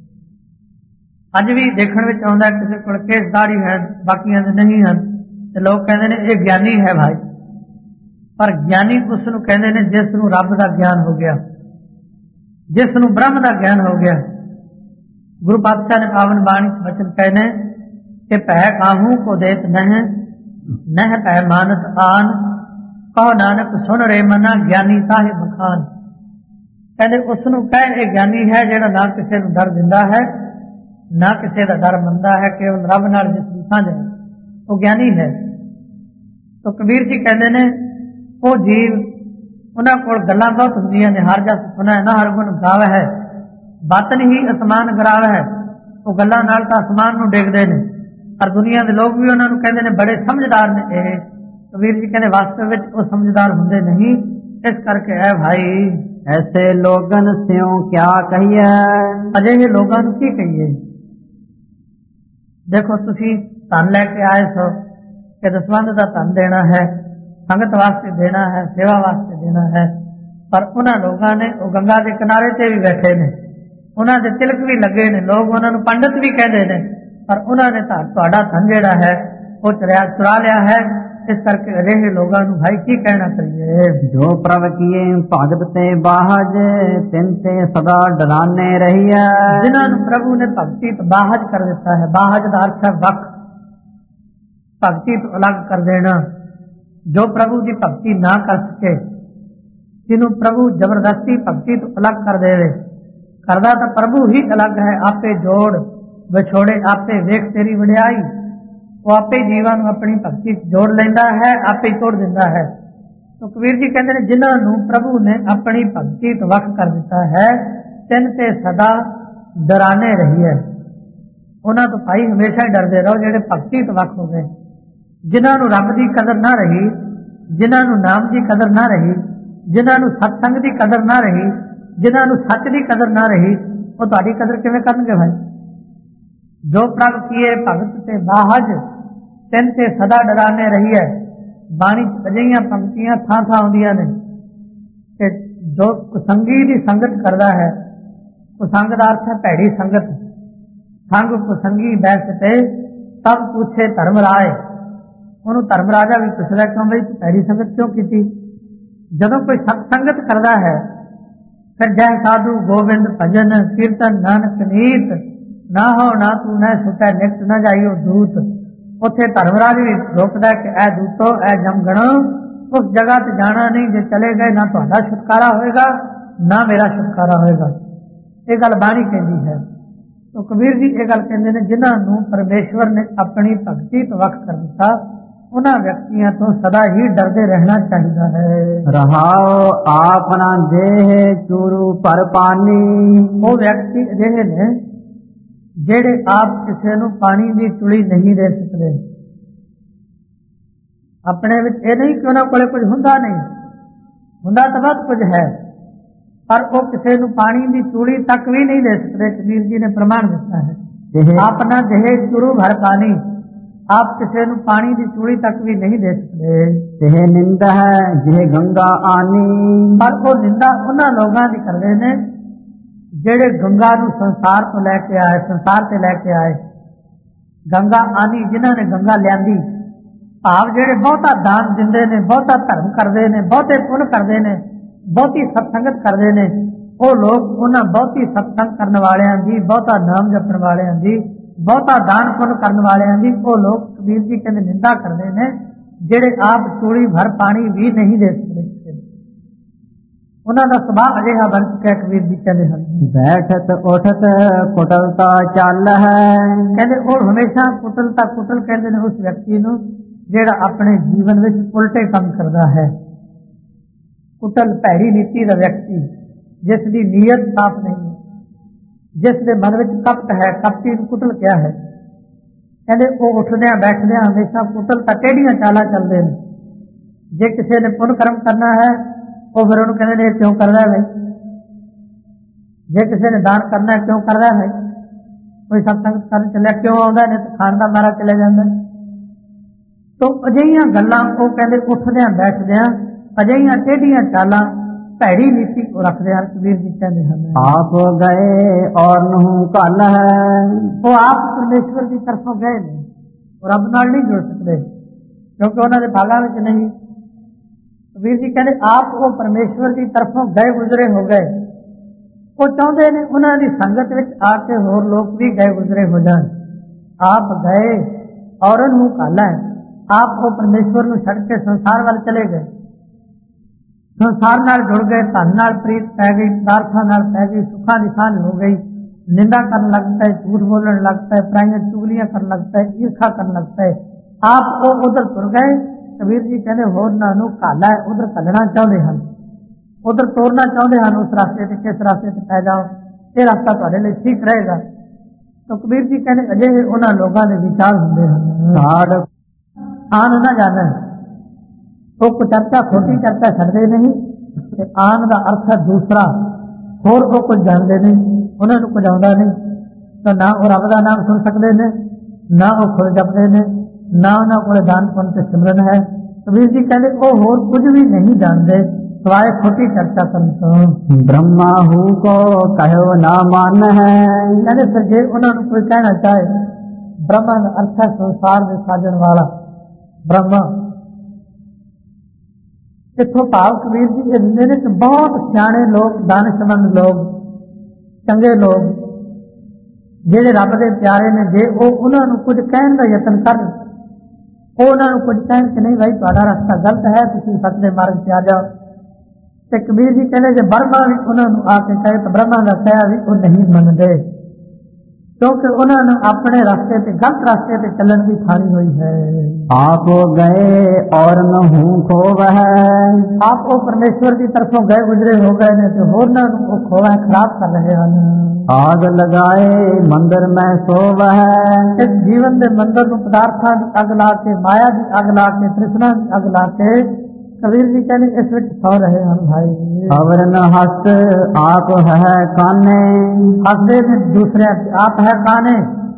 अज भी देखण विच आउंदा किसी कोल केस दाढ़ी है, बाकियां दे नहीं हन, ते लोग कहंदे ने ये ज्ञानी है भाई। पर ज्ञानी उस नूं कहंदे ने जिस नूं रब दा ज्ञान हो गया, जिस नूं ब्रह्म दा ज्ञान हो गया। गुरु पातशाह ने पावन बाणी वचन कहने कि भै काहू को देत नह भै मानत आन, कहो नानक सुन रे मना ज्ञानी साहिब बखान। कहते उस नूं कह ये ज्ञानी है जेड़ा ना किसी नूं डर दिंदा है ना किसी का डर मनदा है, केवल रब नाल जिस नूं साझे वो ज्ञानी है। तो कबीर जी कहते ने वो जीव उन्हां कोल गल्लां बहुत हुंदियां ने, हर जस सुनै ना हर गुण गावे है, बातन ही असमान गरावे है। वो गल्लां नाल तां असमान नूं डेगदे ने, पर दुनिया के लोग भी उन्हां नूं कहंदे ने बड़े समझदार ने। ये कबीर जी कहते वास्तव में वो समझदार होंदे नहीं। इस करके है भाई ऐसे लोगन स्यों क्या कहिए, अजिहे लोगों नूं की कहिए। देखो तुसीं धन लैके आए सो कि दसवंध का धन देना है, संगत वास्ते देना है, सेवा वास्ते देना है, पर उन्हां लोगों ने वो गंगा के किनारे ते भी बैठे ने, उन्हां दे तिलक भी लगे ने, लोग उन्हां नूं पंडित भी कहते हैं, पर उन्होंने तुहाडा धन जिहड़ा है वो चुरा लिया है। इस करके अजिहे लोगों नूं भाई की कहना चाहिए। जो प्रभ किए भगत ते बाहज, तिन ते सदा डराने रहिए। जिन्हां नूं प्रभु ने भगती तो बाहज कर दिता है। बाहज का अर्थ है वख। ਭਗਤੀ ਤੋਂ ਅਲੱਗ ਕਰ ਦੇਣਾ। ਜੋ ਪ੍ਰਭੂ ਦੀ ਭਗਤੀ ਨਾ ਕਰ ਸਕੇ, ਜਿਹਨੂੰ ਪ੍ਰਭੂ ਜ਼ਬਰਦਸਤੀ ਭਗਤੀ ਤੋਂ ਅਲੱਗ ਕਰ ਦੇਵੇ, ਕਰਦਾ ਤਾਂ ਪ੍ਰਭੂ ਹੀ ਅਲੱਗ ਹੈ। ਆਪੇ ਜੋੜ ਵਿਛੋੜੇ, ਆਪੇ ਵੇਖ ਤੇਰੀ ਵਡਿਆਈ। ਉਹ ਆਪੇ ਜੀਵਾਂ ਨੂੰ ਆਪਣੀ ਭਗਤੀ ਜੋੜ ਲੈਂਦਾ ਹੈ, ਆਪੇ ਤੋੜ ਦਿੰਦਾ ਹੈ। तो कबीर जी कहते हैं जिन्हां नूं प्रभु ने अपनी भगती तो वख कर दिता है, तिन ते सदा डराने रहिए। उन्हां तो भाई हमेशा ही डरदे रहो जिहड़े भगती तो वख हो गए। जिन्हां नूं रब दी कदर ना रही, जिन्हां नूं नाम दी कदर ना रही, जिन्हां नूं सत्संग दी कदर ना रही, जिन्हां नूं सच दी कदर ना रही, वो तुहाडी कदर किवें करनगे भाई। जो प्रभ किए भगत ते बाहज, तिन ते सदा डराने रहिए। बाणी अजिहियां पंक्तियां थां थां आउंदियां ने कि जो कुसंगी दी संगत करदा है, कुसंग दा अर्थ है भैड़ी संगत। संग कुसंगी बैसते तब पूछे धर्म राय। ਉਹਨੂੰ ਧਰਮ ਰਾਜਾ ਵੀ ਪੁੱਛਦਾ ਕਿਉਂ ਬਈ ਭੈੜੀ ਸੰਗਤ ਕਿਉਂ ਕੀਤੀ। ਜਦੋਂ ਕੋਈ ਸਤਸੰਗਤ ਕਰਦਾ ਹੈ ਫਿਰ ਜੈ ਸਾਧੂ ਗੋਬਿੰਦ ਭਜਨ ਕੀਰਤਨ ਨਾਨਕ ਨੀਤ ਨਾ ਹੋ ਨਾ ਤੂੰ ਨਾ ਸੁਟੈ ਨਿਕਟ ਨਾ ਜਾਈਓ ਦੂਤ। ਉੱਥੇ ਧਰਮਰਾਜ ਵੀ ਰੋਕਦਾ ਕਿ ਇਹ ਦੂਤੋ ਇਹ ਜਮਗਣੋ ਉਸ ਜਗ੍ਹਾ ਤੇ ਜਾਣਾ ਨਹੀਂ, ਜੇ ਚਲੇ ਗਏ ਨਾ ਤੁਹਾਡਾ ਛੁਟਕਾਰਾ ਹੋਏਗਾ ਨਾ ਮੇਰਾ ਛੁਟਕਾਰਾ ਹੋਏਗਾ। ਇਹ ਗੱਲ ਬਾਣੀ ਕਹਿੰਦੀ ਹੈ। तो कबीर जी ये गल कहते हैं जिन्हां नूं परमेश्वर ने अपनी भगती तो वख कर दिता, उन्हां व्यक्तियों तो सदा ही डरते रहना चाहिए है। रहाओ आपना देह चूरू पर पानी। वो व्यक्ति अजिहे ने जेड़े आप किसी नूं पानी की चुली नहीं दे सकते। अपने विच ये नहीं कि उन्हां कोले कुछ हुंदा नहीं, हुंदा तो बहुत कुछ है, पर वो किसी नूं पानी की चूड़ी तक भी नहीं दे सकते। कबीर जी ने प्रमाण दिता है अपना देह चुरू भर पानी, आप किसी नूं पानी की चूड़ी तक भी नहीं दे सकते। देह निंदा है जिह गंगा आनी। पर वो निंदा उन्हां लोगां दी करदे ने जेड़े गंगा नूं संसार तो लैके आए, संसार ते लैके आए। गंगा आनी जिन्हां ने गंगा लियांदी, भाव जेड़े बहुता दान दिंदे ने, बहुता धर्म करदे ने, बहुते पुण्य करदे ने, बहुती सत्संगत करते हैं। वो लोग उन्हां बहुती सत्संग करने वालियां दी, बहुता नाम जपण वालियां दी, बहुता दान पुण्य करने वालियां दी वो लोग कबीर जी कहते निंदा करते हैं जेड़े आप चूड़ी भर पानी भी नहीं दे सकते। उन्हां दा सुभाव अजिहा बन चुका है। कबीर जी कहते हैं बैठत उठत कुटलता चल है। कहते वो हमेशा कुटलता कुटल कहते हैं उस व्यक्ति नूं जेड़ा अपने जीवन विच उल्टे काम करता है। कुटल भैड़ी नीति का व्यक्ति जिसकी नीयत साफ नहीं है, जिसके मन में कपट है, कपटी कुटल क्या है। कहते वो उठद्या बैठद्या हमेशा कुटल का टेढ़ियां चाला चलते हैं। जे किसी ने पुण्य कर्म करना है वो फिर उन्होंने कहते क्यों कर रहा है भाई। जे किसी ने दान करना है क्यों कर रहा है। कोई सत्संग कर चलिया क्यों आता नहीं तो खान का मारा चले जाता। तो अजिहियां गल्लां वो कहते उठद्या बैठद्या अजिहियां टेढ़ियां चालां भैड़ी नीति को रखते हैं। कबीर जी कहते हैं आप गए और नहू कल है। वो आप परमेश्वर की तरफों गए नहीं और रब नाल नहीं जुड़ सकते क्योंकि उन्होंने भागा में नहीं। कबीर जी कहते आप वो परमेश्वर की तरफों गए गुजरे हो गए। वो चाहते हैं उन्होंने संगत में आके होर लोग भी गए गुजरे हो जाए। आप गए और नहू कल है। आप वो परमेश्वर नूं छड्ड के संसार वाल चले गए, संसार नाल जुड़ गए, धन नाल प्रीत पै गई, पदार्थां नाल पै गई, सुखां दी सांझ हो गई, निंदा करन लग पे, झूठ बोलण लग पे, पराइयां चुगलियां करन लग पे, ईर्खा करन लग पे। आप वो उधर तुर गए। कबीर जी कहते होरनां नूं घाला है, उधर घल्लना चाहते हैं, उधर तोड़ना चाहते हैं। उस रास्ते से किस रास्ते से पै जाओ, ये रास्ता तुहाडे लई ठीक रहेगा। तो कबीर जी कहते अजिहे उन्हां लोगां दे विचार हुंदे हन आन ना जाना। तो कुछ चर्चा खोटी चर्चा छड्डदे नहीं। आन का अर्थ है दूसरा, होर वो कुछ जानते नहीं, उन्होंने कुछ आउंदा नहीं। तो ना वो रब का नाम सुन सकते हैं, ना वो खुद जपते हैं, ना उन्होंने को दान पुण्य से सिमरन है। कबीर जी कहते वो होर कुछ भी नहीं जानते सिवाय खोटी चर्चा करन तो। ब्रह्मा हु को कहो ना मान है। कहते फिर जे उन्होंने कोई कहना चाहे, ब्रह्मा का अर्थ है संसार के साजन वाला ब्रह्मा। इतों भाव कबीर जी ये दिंदे ने कि बहुत सियाणे लोग, दानिशमंद लोग, चंगे लोग जेड़े रब दे प्यारे ने, जे वो उन्होंने कुछ कहण दा यतन कर ਉਹ ਉਹਨਾਂ ਨੂੰ ਕੁਝ ਕਹਿਣ ਕਿ ਨਹੀਂ ਭਾਈ ਤੁਹਾਡਾ ਰਸਤਾ ਗਲਤ ਹੈ, ਤੁਸੀਂ ਸੱਚ ਦੇ ਮਾਰਗ ਤੇ ਆ ਜਾਓ। ਤੇ ਕਬੀਰ ਜੀ ਕਹਿੰਦੇ ਜੇ ਬ੍ਰਹਮਾ ਵੀ ਉਹਨਾਂ ਨੂੰ ਆ ਕੇ ਕਹੇ ਤਾਂ ਬ੍ਰਹਮਾ ਦਾ ਕਹਿਆ ਵੀ ਉਹ ਨਹੀਂ ਮੰਨਦੇ, ਕਿਉਂਕਿ ਉਹਨਾਂ ਨੂੰ ਆਪਣੇ ਰਸਤੇ ਤੇ ਗਲਤ ਰਸਤੇ ਤੇ ਚੱਲਣ ਦੀ ਠਾਣੀ ਹੋਈ ਹੈ। आप गए और न हूँ खो वह, ਆਪ ਉਹ ਪਰਮੇਸ਼ਵਰ ਦੀ ਤਰਫੋਂ ਗਏ ਗੁਜਰੇ ਹੋ ਗਏ ਨੇ ਤੇ ਹੋਰਨਾਂ ਨੂੰ ਉਹ ਖੋਵਾ ਖਰਾਬ ਕਰ ਰਹੇ ਹਨ। आग लगाए मंदिर में सो वह, ਇਸ ਜੀਵਨ ਦੇ ਮੰਦਰ ਨੂੰ ਪਦਾਰਥਾਂ ਦੀ ਅੱਗ ਲਾ ਕੇ, ਮਾਇਆ ਦੀ ਅੱਗ ਲਾ ਕੇ, ਤ੍ਰਿਸ਼ਨਾ ਦੀ ਅੱਗ ਲਾ ਕੇ ਕਬੀਰ ਜੀ ਕਹਿੰਦੇ ਇਸ ਵਿੱਚ ਸੌ ਰਹੇ ਹਨ। ਭਾਈ खबर न हस आप है काने, ਹੱਸਦੇ ਨੇ ਦੂਸਰਿਆਂ ਤੇ, ਆਪ ਹੈ ਕਾਣੇ,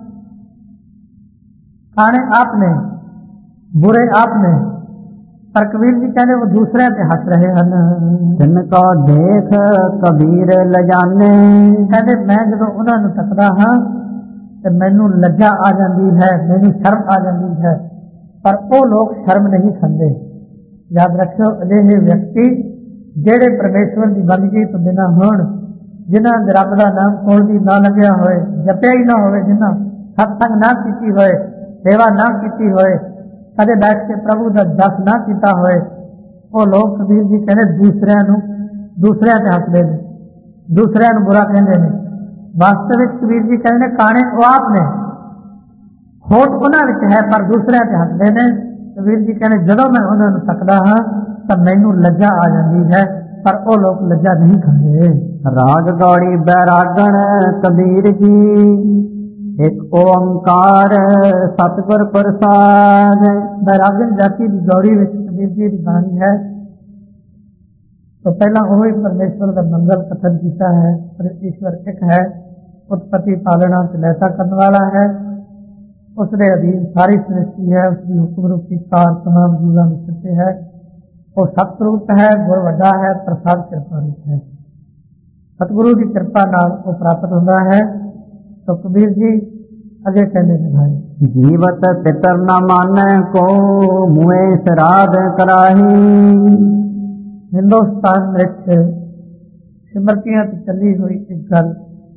ਕਾਣੇ ਆਪ ਨੇ, बुरे आपने, पर कबीर जी कहने वो दूसरे पे हंस रहे हैं। जिनको देख कबीर लजाने, कहते मैं जो उन्होंने तकदा हाँ तो मैनू लज्जा आ जाती है, मैनू शर्म आ जाती है, पर वो लोग शर्म नहीं खाते। याद रखो अजिहे व्यक्ति जेड़े परमेश्वर की बंदगी तो बिना होण, जिन्हां दे रब दा नाम कोल भी ना लग्या होए, जपिया ही ना होवे, जिन्हां सत्संग ना कीती होए, सेवा ना कीती होए, कदे बैठ के प्रभु का जस ना किया होए, वो लोग कबीर जी कहते दूसरिया ते हसते हैं, दूसरिया नूं बुरा कहते हैं। वास्तविक कबीर जी कहते काणे वो आप ने, खोट उन्हां विच है पर दूसरिया ते हसते हैं। कबीर जी कहते जदों मैं उन्होंने तकदा हाँ तो मैनू लज्जा आ जाती है, पर वो लोग लज्जा नहीं खाते। राग गौड़ी बैरागण कबीर जी, एक ओंकार सतगुर प्रसाद। बैरागन जाति की गौड़ी में कबीर जी की बाणी है। तो पहला वही परमेश्वर का मंगल कथन किया है। ईश्वर एक है, उत्पत्ति पालना से लैसा करने वाला है, उसके अधीन सारी सृष्टि है, उसकी हुक्म रूपी कार तमाम जीवन में सत्य है। वो सतरूप है, गुर वड्डा है, प्रसाद कृपा रूप है। सतगुरु की कृपा नाल वो प्राप्त होता है। तो कबीर जी अगे कहने हैं भाई जीवत पितर न माने को मुए श्राद्ध कराही। हिंदुस्तान विच सिमरतियां ते चली हुई एक गल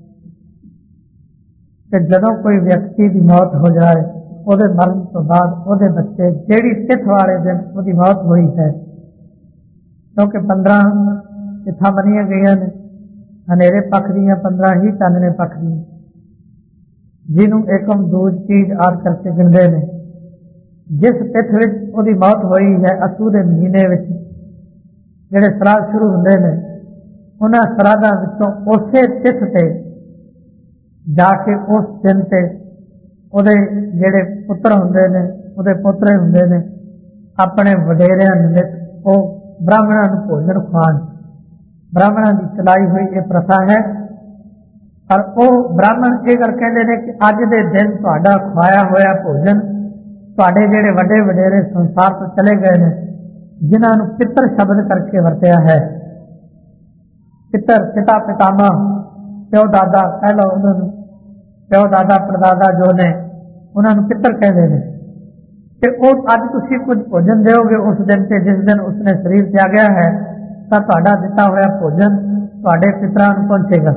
कि जदों कोई व्यक्ति की मौत हो जाए, ਉਹਦੇ मरण तो बाद ਉਹਦੇ बच्चे ਜਿਹੜੀ तिथ वाले दिन ਉਹਦੀ मौत हुई है, क्योंकि 15 तिथां बनिया गई ने, हनेरे पक्ष दियां 15 ही चानने पक्ष दियां, जिन्हों एकम दूज चीज आदि करके गिनते हैं। जिस तिथ विच उसकी मौत हुई है, असू के महीने में जिहड़े श्राद्ध शुरू होंदे ने, उन्हां श्राद्धां विचों उसे तिथ ते जाके उस दिन ते उहदे जिहड़े पुत्र हुंदे ने, उहदे पोतरे हुंदे ने, अपने वडेरियां निमित्त वो ब्राह्मणां नूं भोजन खुआण। ब्राह्मणां की चलाई हुई ये प्रथा है। पर वो ब्राह्मण ये गल कहते हैं कि अज के दिन तुहाडा खुआया होया भोजन तुहाडे जिहड़े वड्डे वडेरे संसार तो चले गए हैं, जिन्हां नूं पितर शब्द करके वरतिया है। पितर पिता पितामा, प्यो दादा कह लो उन्होंने, प्यो दादा परदादा जो ने उन्हां नूं पितर कहते हैं। ते वो अज तुसीं कुछ भोजन दोगे उस दिन ते जिस दिन उसने शरीर त्यागया है, तां तुहाडा दिता होया भोजन तुहाडे पितरां नूं पहुंचेगा।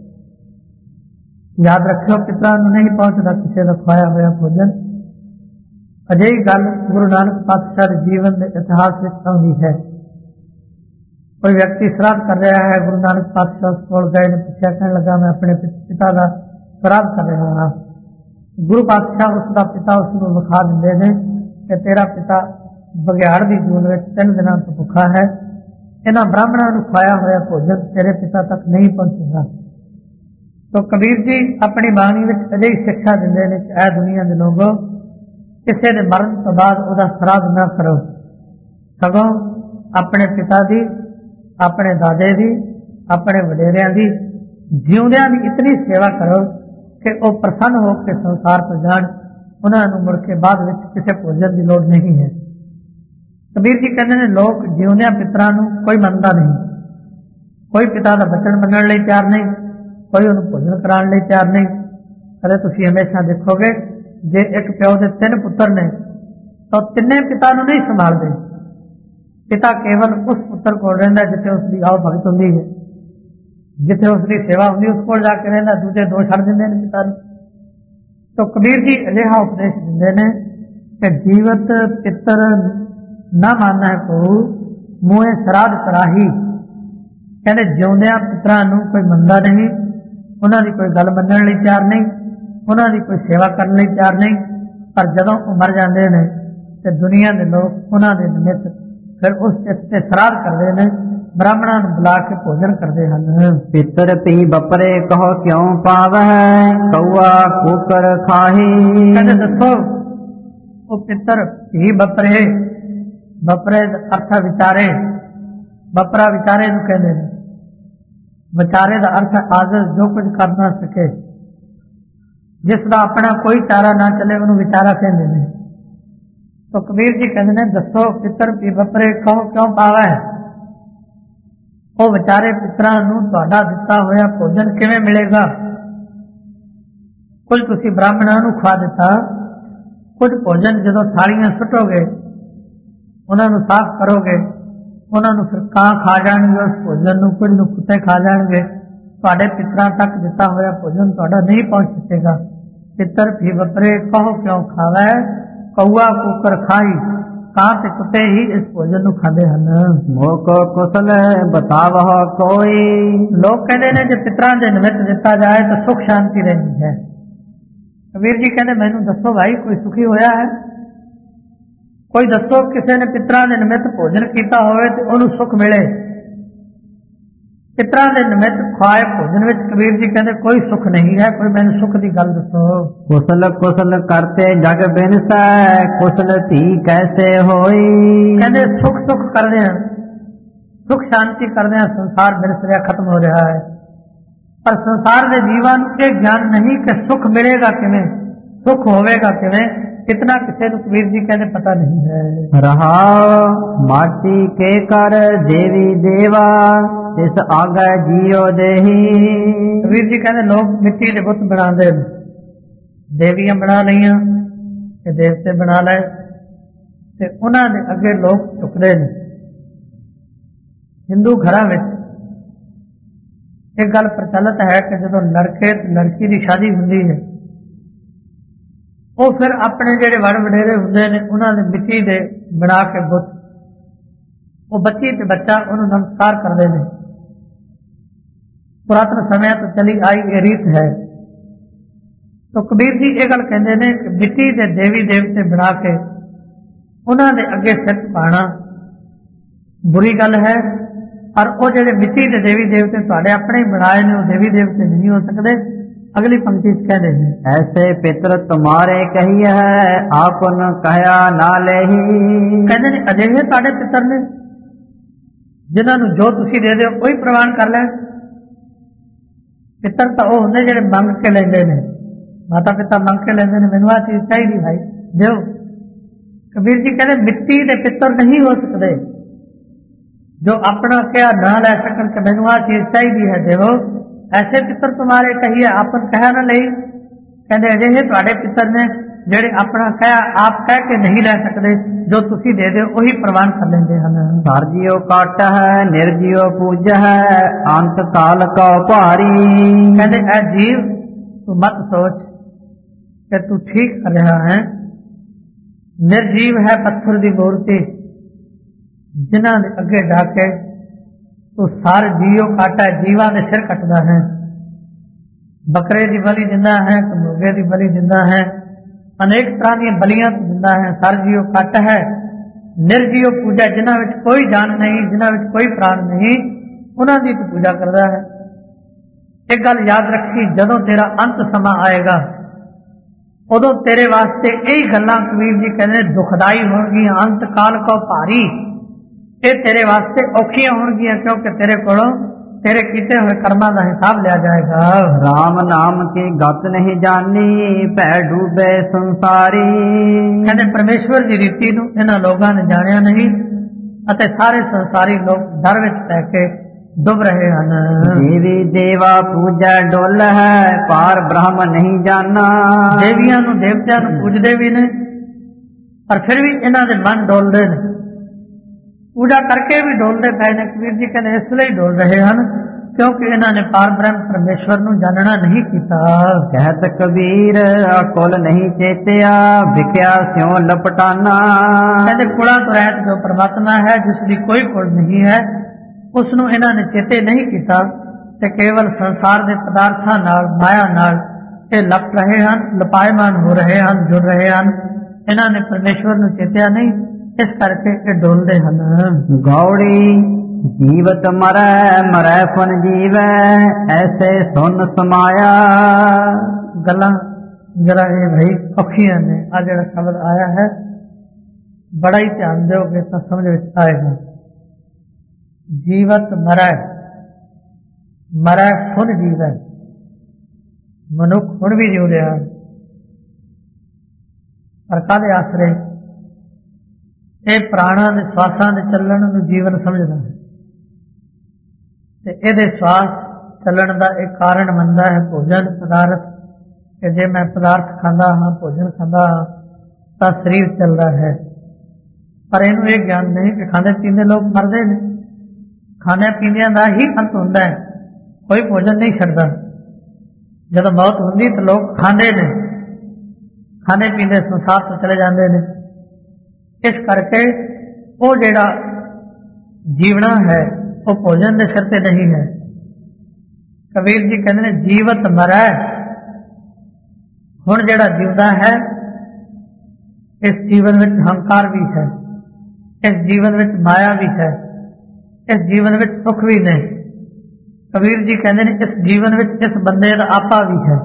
याद रखियो पितरां नूं नहीं पहुंचता किसी का खुआया हुआ भोजन। अजिही गल गुरु नानक पातशाह के जीवन के इतिहास में आउंदी है। कोई व्यक्ति श्राद्ध कर रहा है, गुरु नानक पातशाह उस कोल गए ने, पूछा, कहने लगा मैं अपने पिता का श्राद्ध कर रहा हाँ। गुरु पातशाह उसका पिता उसनूं विखा दिंदे ने कि तेरा पिता बघियाड़ की जून में 3 दिनों तो भुखा है, इन्हां ब्राह्मणां नूं खुआया हुआ भोजन तेरे पिता तक नहीं पहुंचेगा। तो कबीर जी अपनी बाणी में अजिही शिक्षा दिंदे ने कि ऐ दुनिया के लोगों, किसी के मरण तो बाद उसका श्राद्ध न करो, सगों अपने पिता की, अपने दादे की, अपने वडेरियां की, जिउंदियां की इतनी सेवा करो कि वो प्रसन्न होकर संसार तो जान, उन्होंने मुड़ के बाद में किसी भोजन की लोड़ नहीं है। कबीर जी कहते हैं लोग जिउंदियां पितरां नूं कोई मनता नहीं, कोई पिता का वचन मनण लई तैयार नहीं, कोई उन्हें भोजन कराने लई तैयार नहीं। कदे तुसीं हमेशा देखोगे जे एक प्यो के 3 पुत्र ने तो तिन्ने पिता नूं नहीं संभालते। पिता केवल उस पुत्र को रहिंदा जिथे उसकी आओ भगत होंदी है, जिथे उसकी सेवा होंदी उस कोल जाके रहिंदा, दूजे 2 छड़ दिंदे ने पिता नूं। तो कबीर जी अजिहा उपदेश दिंदे ने कि जीवत पितर न माना को मूहे श्राद्ध कराही। कहते जिउंदियां पितरां नूं कोई मंदा नहीं, उन्हां दी कोई गल मन्नण लई तैयार नहीं, उन्हां दी कोई सेवा करन लई तैयार नहीं। पर जदों वो मर जांदे ने ते दुनिया दे लोग उन्हां दे निमित्त फिर उस चित ते श्राद्ध करदे ने, ब्राह्मणां नूं बुला के भोजन करदे हन। पितर पी बपरे कहो क्यों पावै, कौआ कूकर खाही। कहते दसो वो पितर पी बपरे, बपरे दा अर्थ विचारे, बपरा विचारे नूं कहंदे ने। विचारे दा अर्थ आजिज़ जो कुछ कर ना सके, जिसदा अपना कोई चारा ना चले उन्होंने विचारा कहते हैं। तो कबीर जी कहते हैं दसो पितर पी बपरे कहो क्यों पावै, वो विचारे पितरां नूं तुहाडा दिता होया भोजन किवें मिलेगा। कुछ तुसीं ब्राह्मणां नूं खवा दिता, कुछ भोजन जदों थालियां सुटोगे, उन्हां नूं साफ करोगे, उन्हां नूं फिर कां खा जाणगे उस भोजन नूं, कुछ नूं कुत्ते खा जाणगे, तुहाडे पितरां तक दिता होया भोजन तुहाडा नहीं पहुंच सकेगा। पितर भी बपरे कहो क्यों खावै, कौआ कूकर खाई, कां ते कुत्ते ही इस भोजन नूं खांदे हन। मोको कुशल बतावह कोई। लोग कहते हैं जे पितरां दे निमित्त दिता जाए तो सुख शांति रहती है। कबीर जी कहते मैनू दसो भाई कोई सुखी होया है, कोई दसो किसी ने पितरां दे निमित्त भोजन कीता होवे ते उहनूं सुख मिले। पितरां दे निमित्त खुआए भोजन विच कबीर जी कहते कोई सुख नहीं है, कोई मैनू सुख की गल दसो। कुशल कुशल करते जग बिनसै, कुशल धी कैसे होई। कहते सुख सुख करदे हैं, सुख शांति करदे हैं, संसार बिरस रहा खत्म हो रहा है। पर संसार के जीवन के ज्ञान नहीं कि सुख मिलेगा किवें, सुख होवेगा किवें, कितना किसी को कबीर जी कहते पता नहीं है। रहा माटी के कर देवी देवा, इस आगे जियो देही। कबीर जी कहते लोग मिट्टी के बुत बनाते, देवियां बना लिया, देवते बना ले, ते उन्हां दे अगे लोग झुकदे ने। हिंदू घरां विच एक गल प्रचलित है कि जदों लड़के लड़की की शादी हुंदी है, वो फिर अपने जेडे वड़ वडेरे हुंदे ने उन्हां दे मिट्टी दे बना के बुत, वो बच्ची ते बच्चा उन्होंने नमस्कार करते हैं। पुरातन समय तो चली आई ये रीत है। तो कबीर जी ये गल कहते हैं कि मिट्टी के देवी देवते बना के उन्होंने अगे सिर झुकाना बुरी गल है, और वो जेडे मिट्टी के देवी देवते तुहाडे अपने ही बनाए ने, वो देवी देवते नहीं हो सकते। अगली पंक्ति कहते हैं ऐसे पितर तुम्हारे कही है, आपन कहया ना लेही। कहते हैं अजिहे तुहाडे पितर ने जिन्होंने जो तुसी दे दो वही प्रवान कर ले। पितर तो वो होंगे जेडे मंग के लेंदे ने, माता पिता मंग के लेंदे ने, मैनूं आ चीज चाहिए भाई दो। कबीर जी कहते मिट्टी के पितर नहीं हो सकते जो अपना क्या ना ले सकन कि मैनूं आ चीज चाहिए है देवो। ऐसे पितर तुम्हारे कहिए आपन कहा ना ले। कहते अजिहे तुहाडे पितर ने जेडे अपना कहा आप कह के नहीं ले सकते, जो तुसी दे दो वही प्रवान कर लेंदे हन। सरजियो काट है निर्जियो पूज है, अंत काल का भारी। कहते ऐ जीव तू मत सोच कि तू ठीक कर रहा है। निर्जीव है पत्थर की मूर्ति, जिन्हां दे अगे जाके तू सार जीओ काटा, जीवां दे सिर कटदा है। बकरे की बलि दिंदा है, मुर्गे की बलि दिंदा है, अनेक तरह दी बलियां दिंदा है। सर जीओ कट है, निर्जीओ पूजा, जिन्हां विच कोई जान नहीं, जिन्हां विच कोई प्राण नहीं, उन्हां दी तू पूजा करदा है। एक गल याद रखी, जदों तेरा अंत समा आएगा उदों तेरे वास्ते यही गल्लां कबीर जी कहते दुखदाई होणगियां। अंत काल को भारी, ये तेरे वास्ते औखियां होणगियां, क्योंकि तेरे कोलों तेरे कीते हुए कर्मां दा हिसाब लिया जाएगा। राम नाम की गत नहीं जानी, भै डूबे संसारी। कहते परमेश्वर की रीति नूं इन्हां लोगां ने जाणिया नहीं, अते सारे संसारी लोग डर विच पै के डुब रहे हैं। देवी देवा पूजा डोल है, पार ब्रह्म नहीं जाना। देवियां नूं देवतियां नूं पूजदे भी ने, पर फिर भी इन्हां दे मन डोलदे ने, पूजा करके भी डोलते पे ने। कबीर जी कहते इसलिए डोल रहे हैं क्योंकि इन्होंने पार ब्रह्म परमेश्वर नूं जानना नहीं किया। कहत कबीर कुल नहीं चेतिया भिख्या स्यों लपटाना। कहते कुड़ा तो रहत जो परमात्मा है जिसकी कोई कुल नहीं है उसनों इन्होंने चेते नहीं किया ते केवल संसार के पदार्थां नाल माया नाल ये लप रहे हैं, लपायमान हो रहे हैं, जुड़ रहे हैं। इन्होंने परमेश्वर नूं चेतिया नहीं, इस करके ये डोलते हैं। गौड़ी जीवत मरै मरै फन जीवै ऐसे सुन समाया। गल्लां जरा ये भाई औखियां ने आ जिहड़ा शब्द आया है बड़ा ही ध्यान दोगे तो समझ विच आएगा। जीवत मरै मरै फुन जीवै, मनुख हुण भी जीव रहा पर काहदे आसरे ये प्राणां दे श्वासां दे चलण नूं जीवन समझदा है ते इहदे श्वास चलण दा एक कारण मनदा है भोजन पदार्थ कि जे मैं पदार्थ खांदा हाँ भोजन खांदा हाँ तां शरीर चलदा है। पर इहनूं ये ज्ञान नहीं कि खांदे पींदे लोग मरदे ने, खाने पींदियां दा ही अंत हुंदा है, कोई भोजन नहीं छड्डदा। जदों मौत हुंदी तो लोग खांदे ने, खाने पींदे संसार तो चले जाते हैं। इस करके वो जिहड़ा जीवना है वो भोजन के सिर ते नहीं है। कबीर जी कहते हैं जीवत मरै, हुण जिहड़ा जीवदा है इस जीवन में हंकार भी है, इस जीवन में माया भी है, इस जीवन में सुख भी नहीं। कबीर जी कहते हैं इस जीवन में इस बंदे का आपा भी है,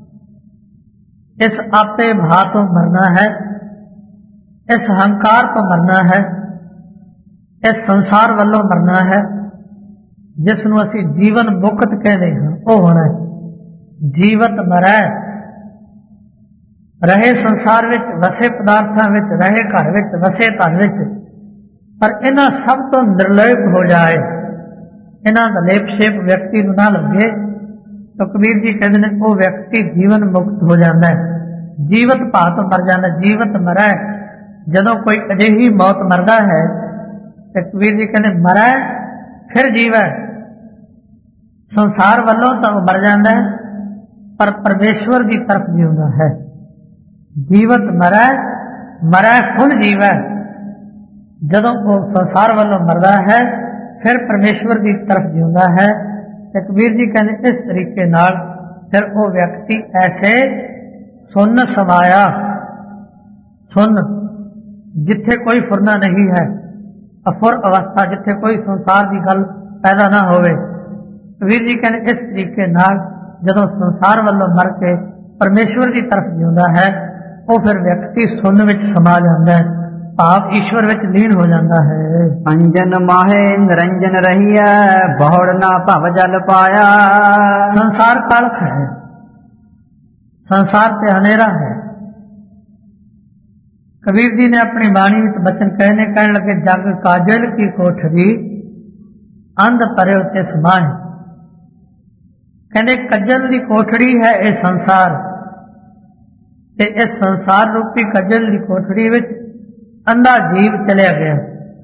इस आपे भा तो मरना है, इस हंकार तो मरना है, इस संसार वालों मरना है जिसनों असी जीवन मुक्त कहते हैं वो होना है। जीवत मरै रहे संसार विच वसे पदार्थां विच रहे घर विच वसे धन विच पर इन्हां सब तो निर्लेप हो जाए, इन्हां दा लेप शेप व्यक्ति नूं ना लगे तो कबीर जी कहते हैं वो व्यक्ति जीवन मुक्त हो जाता है। जीवत भात मर जाता, जीवत मरै जदों कोई अजिही मौत मरदा है तो कबीर जी कहते मरै फिर जीवै। संसार वालों तो मर जाता है पर परमेश्वर की तरफ जीवता है। जीवत मरै मरै फुल जीवै, जदों वो संसार वालों मरदा है फिर परमेश्वर की तरफ जीवता है। तो कबीर जी कहते इस तरीके नाल फिर वो व्यक्ति ऐसे सुन समाया, सुन जिथे कोई फुरना नहीं है, अफुर अवस्था जिथे कोई संसार की गल पैदा ना होवे। कबीर जी कहते इस तरीके नाल जदों संसार वालों मर के परमेश्वर की तरफ जीवता है वो फिर व्यक्ति सुन विच समा जाता है, भाव ईश्वर विच लीन हो जाता है। अंजन माहे निरंजन रहिया बहुड़ ना भव जल पाया। संसार कालख है, संसार से हनेरा है। कबीर जी ने अपनी वाणी में बचन कहने लगे जग काजल की कोठरी अंध परे उते समाए। कहने कजल की कोठड़ी है ये संसार ते इस संसार रूपी कजल की कोठड़ी विच अंधा जीव चलिया गया।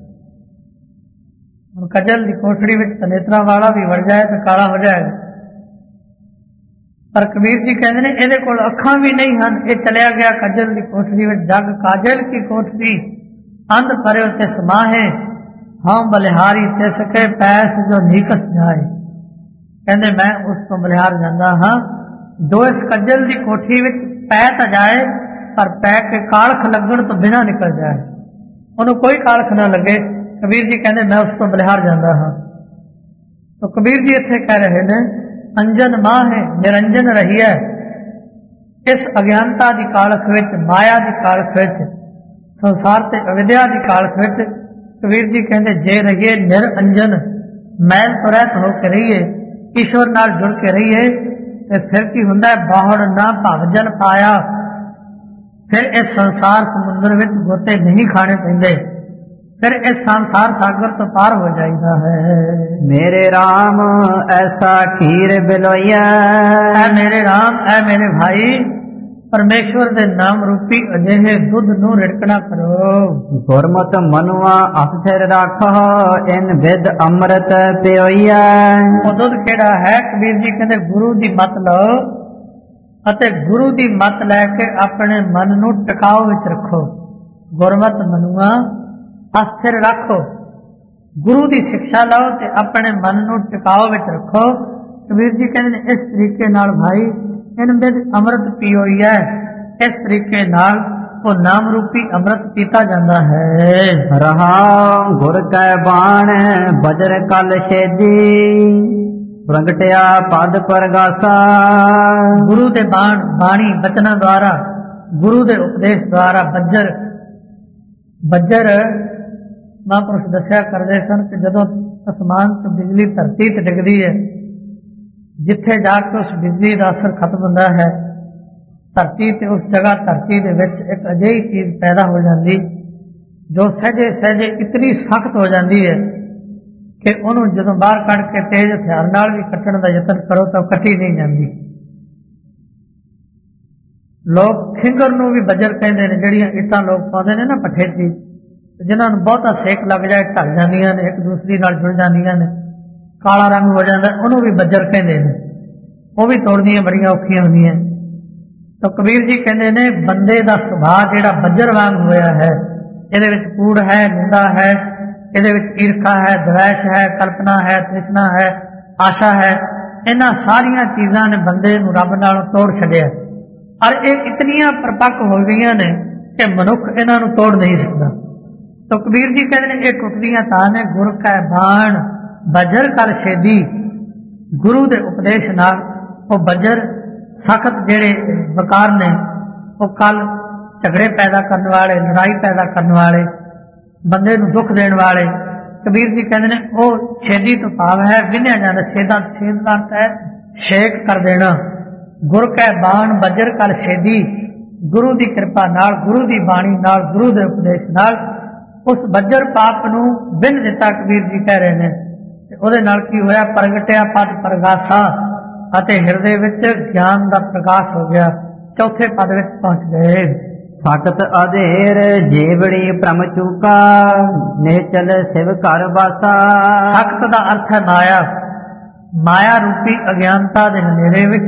कजल की कोठड़ी विच नेत्रा वाला भी वड़ जाए तो काला हो जाएगा। पर कबीर जी कहते हैं ये कोल अखां भी नहीं हैं, ये चलिया गया कजल की कोठड़ी में। जग काजल की कोठड़ी अंध परे उते समाहे हम बलिहारी ते सके पैस जो नीकस जाए। कहते मैं उस तो बलिहार जाता हाँ जो इस कजल की कोठी में पै तो जाए पर पै के कालख लगन तो बिना निकल जाए, उन्होंने कोई कालख ना लगे। कबीर जी कहते मैं उस तो बलिहार जाता हाँ। तो कबीर जी इत्थे कह रहे ने अंजन मां है निरंजन रही है। इस अज्ञानता की कालख विच माया की कालख विच संसार ते अविद्या की कालख विच कबीर जी कहते जे रहिए निरंजन मैल तो रहत होकर रहिए, ईश्वर नाल जुड़ के रहिए तो फिर की हुंदा है बाहर ना भव जल पाया। फिर इस संसार समुद्र विच गोते नहीं खाने पैंदे, फिर इस संसार सागर तो पार हो जाता है। मेरे राम ऐसा खीर बिलोया, ऐ मेरे राम ऐ मेरे भाई परमेश्वर दे नाम रूपी अजिहे दुध नूं रिड़कना करो। गुरमत मनुआ अस्थिर राखो इन विद अमृत पियोइया। वो दुध केड़ा है? कबीर जी कहते गुरु दी मत लो अते गुरु दी मत लैके अपने मन नूं टिकाओ विच रखो। गुरमत मनुआ अस्थिर रखो, गुरु दी शिक्षा लो ते अपने मन नूं टिकाओ विच रखो। कबीर जी कहते इस तरीके नाल भाई इन विद अमृत पियोइया, इस तरीके नाल वो नाम रूपी अमृत पीता जाता है। रहा गुर कै बाण बजर कल छेदी प्रगटिया पद परगासा। गुरु दे बाण बाणी बचना द्वारा, गुरु दे उपदेश द्वारा बज्जर महापुरुष दस्या करते सन कि जदों आसमान तो बिजली धरती ते डिगदी है, जिथे जाके उस बिजली का असर खत्म होता है, धरती ते उस जगह धरती दे विच एक अजिही चीज पैदा हो जाती जो सहजे सहजे इतनी सख्त हो जाती है कि उन्होंने जदों बाहर कढ़ के तेज हथियार नाल भी कट्टण का यतन करो तो कट्टी नहीं जाती। लोग खिंगर नूं भी बजर कहते हैं, जिहड़ियां इट्टां लोग पाउंदे ने ना पट्ठे च, जिन्हां नूं बहुता सेक लग जाए ढल जांदियां ने, एक दूसरी नाल जुड़ जांदियां ने, काला रंग हो जाता है, उन्होंने भी बजर कहते हैं। वो भी तोड़नियां बड़ियां औखियां होंदियां। तो कबीर जी कहते हैं बंदे का सुभाव जिहड़ा बजर वांग होया है, इहदे विच कूड़ है, निंदा है, इहदे विच ईर्खा है, द्वेष है, कल्पना है, तृष्णा है, आशा है, इन्हां सारियां चीज़ां ने बंदे नूं रब नालों तोड़ छड्डिया और ये इतनियां परपक्क हो गईयां ने कि मनुख इन्हां नूं तोड़ नहीं सकता। तो कबीर जी कहते हैं ये टुटदियां तां ने गुर कै बाण बजर कल छेदी। गुरु दे उपदेश नाल वो बजर सख्त जेड़े वकार ने वो कल झगड़े पैदा करने वाले, लड़ाई पैदा करने वाले, बंदे नूं दुख देने वाले, कबीर जी कहते हैं वो छेदी तो भाव है विन्या जाता। छेद का है शेक कर देना। गुर कै बाण बजर कल छेदी, गुरु की कृपा नाल, गुरु की बाणी नाल, गुरु के उपदेश नाल उस बजर पाप नूं विन दिता। कबीर जी कह रहे हैं ਉਹਦੇ ਨਾਲ ਕੀ ਹੋਇਆ? ਪ੍ਰਗਟਿਆ ਪਦ ਪ੍ਰਗਾਸਾ ਅਤੇ ਹਿਰਦੇ ਵਿੱਚ ਗਿਆਨ ਦਾ ਪ੍ਰਕਾਸ਼ ਹੋ ਗਿਆ। ਚੌਥੇ ਪਦ ਵਿੱਚ ਪਹੁੰਚ ਗਏ। सकत अधेर जेवड़ी भ्रम चूका निश्चल शिव घर वासा। सकत ਦਾ ਅਰਥ ਹੈ ਮਾਇਆ। ਮਾਇਆ ਰੂਪੀ ਅਗਿਆਨਤਾ ਦੇ ਹਨੇਰੇ ਵਿੱਚ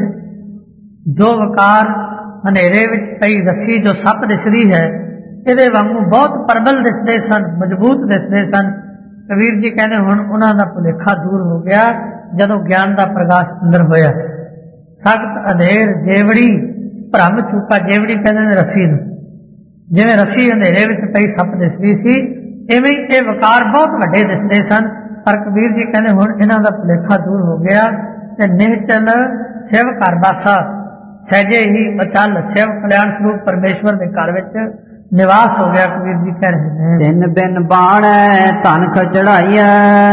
ਜੋ ਵਕਾਰ ਹਨੇਰੇ ਵਿੱਚ ਪਈ ਰੱਸੀ ਜੋ ਸੱਪ ਦਿਸਦੀ ਹੈ, ਇਹਦੇ ਵਾਂਗੂ ਬਹੁਤ ਪ੍ਰਬਲ ਦਿਸਦੇ ਸਨ, ਮਜ਼ਬੂਤ ਦਿਸਦੇ ਸਨ। कबीर जी कहते हुण उन्हां दा भुलेखा दूर हो गया जदों ज्ञान का प्रकाश अंदर होया। सख्त अंधेर जेवड़ी भ्रम चूका, जेवड़ी कहते हैं रस्सी नूं, जिवें रस्सी अंधेरे विच पई सप दिसदी सी, इवें ये वकार बहुत वड्डे दिसदे सन। पर कबीर जी कहते हुण इन्हां दा भुलेखा दूर हो गया ते निश्चल शिव घर वासा, सहजे ही अचल शिव कल्याण स्वरूप परमेश्वर के घर विच निवास हो गया। कबीर जी कह रहे हैं दिन बिन बाण धनख चढ़ाइया।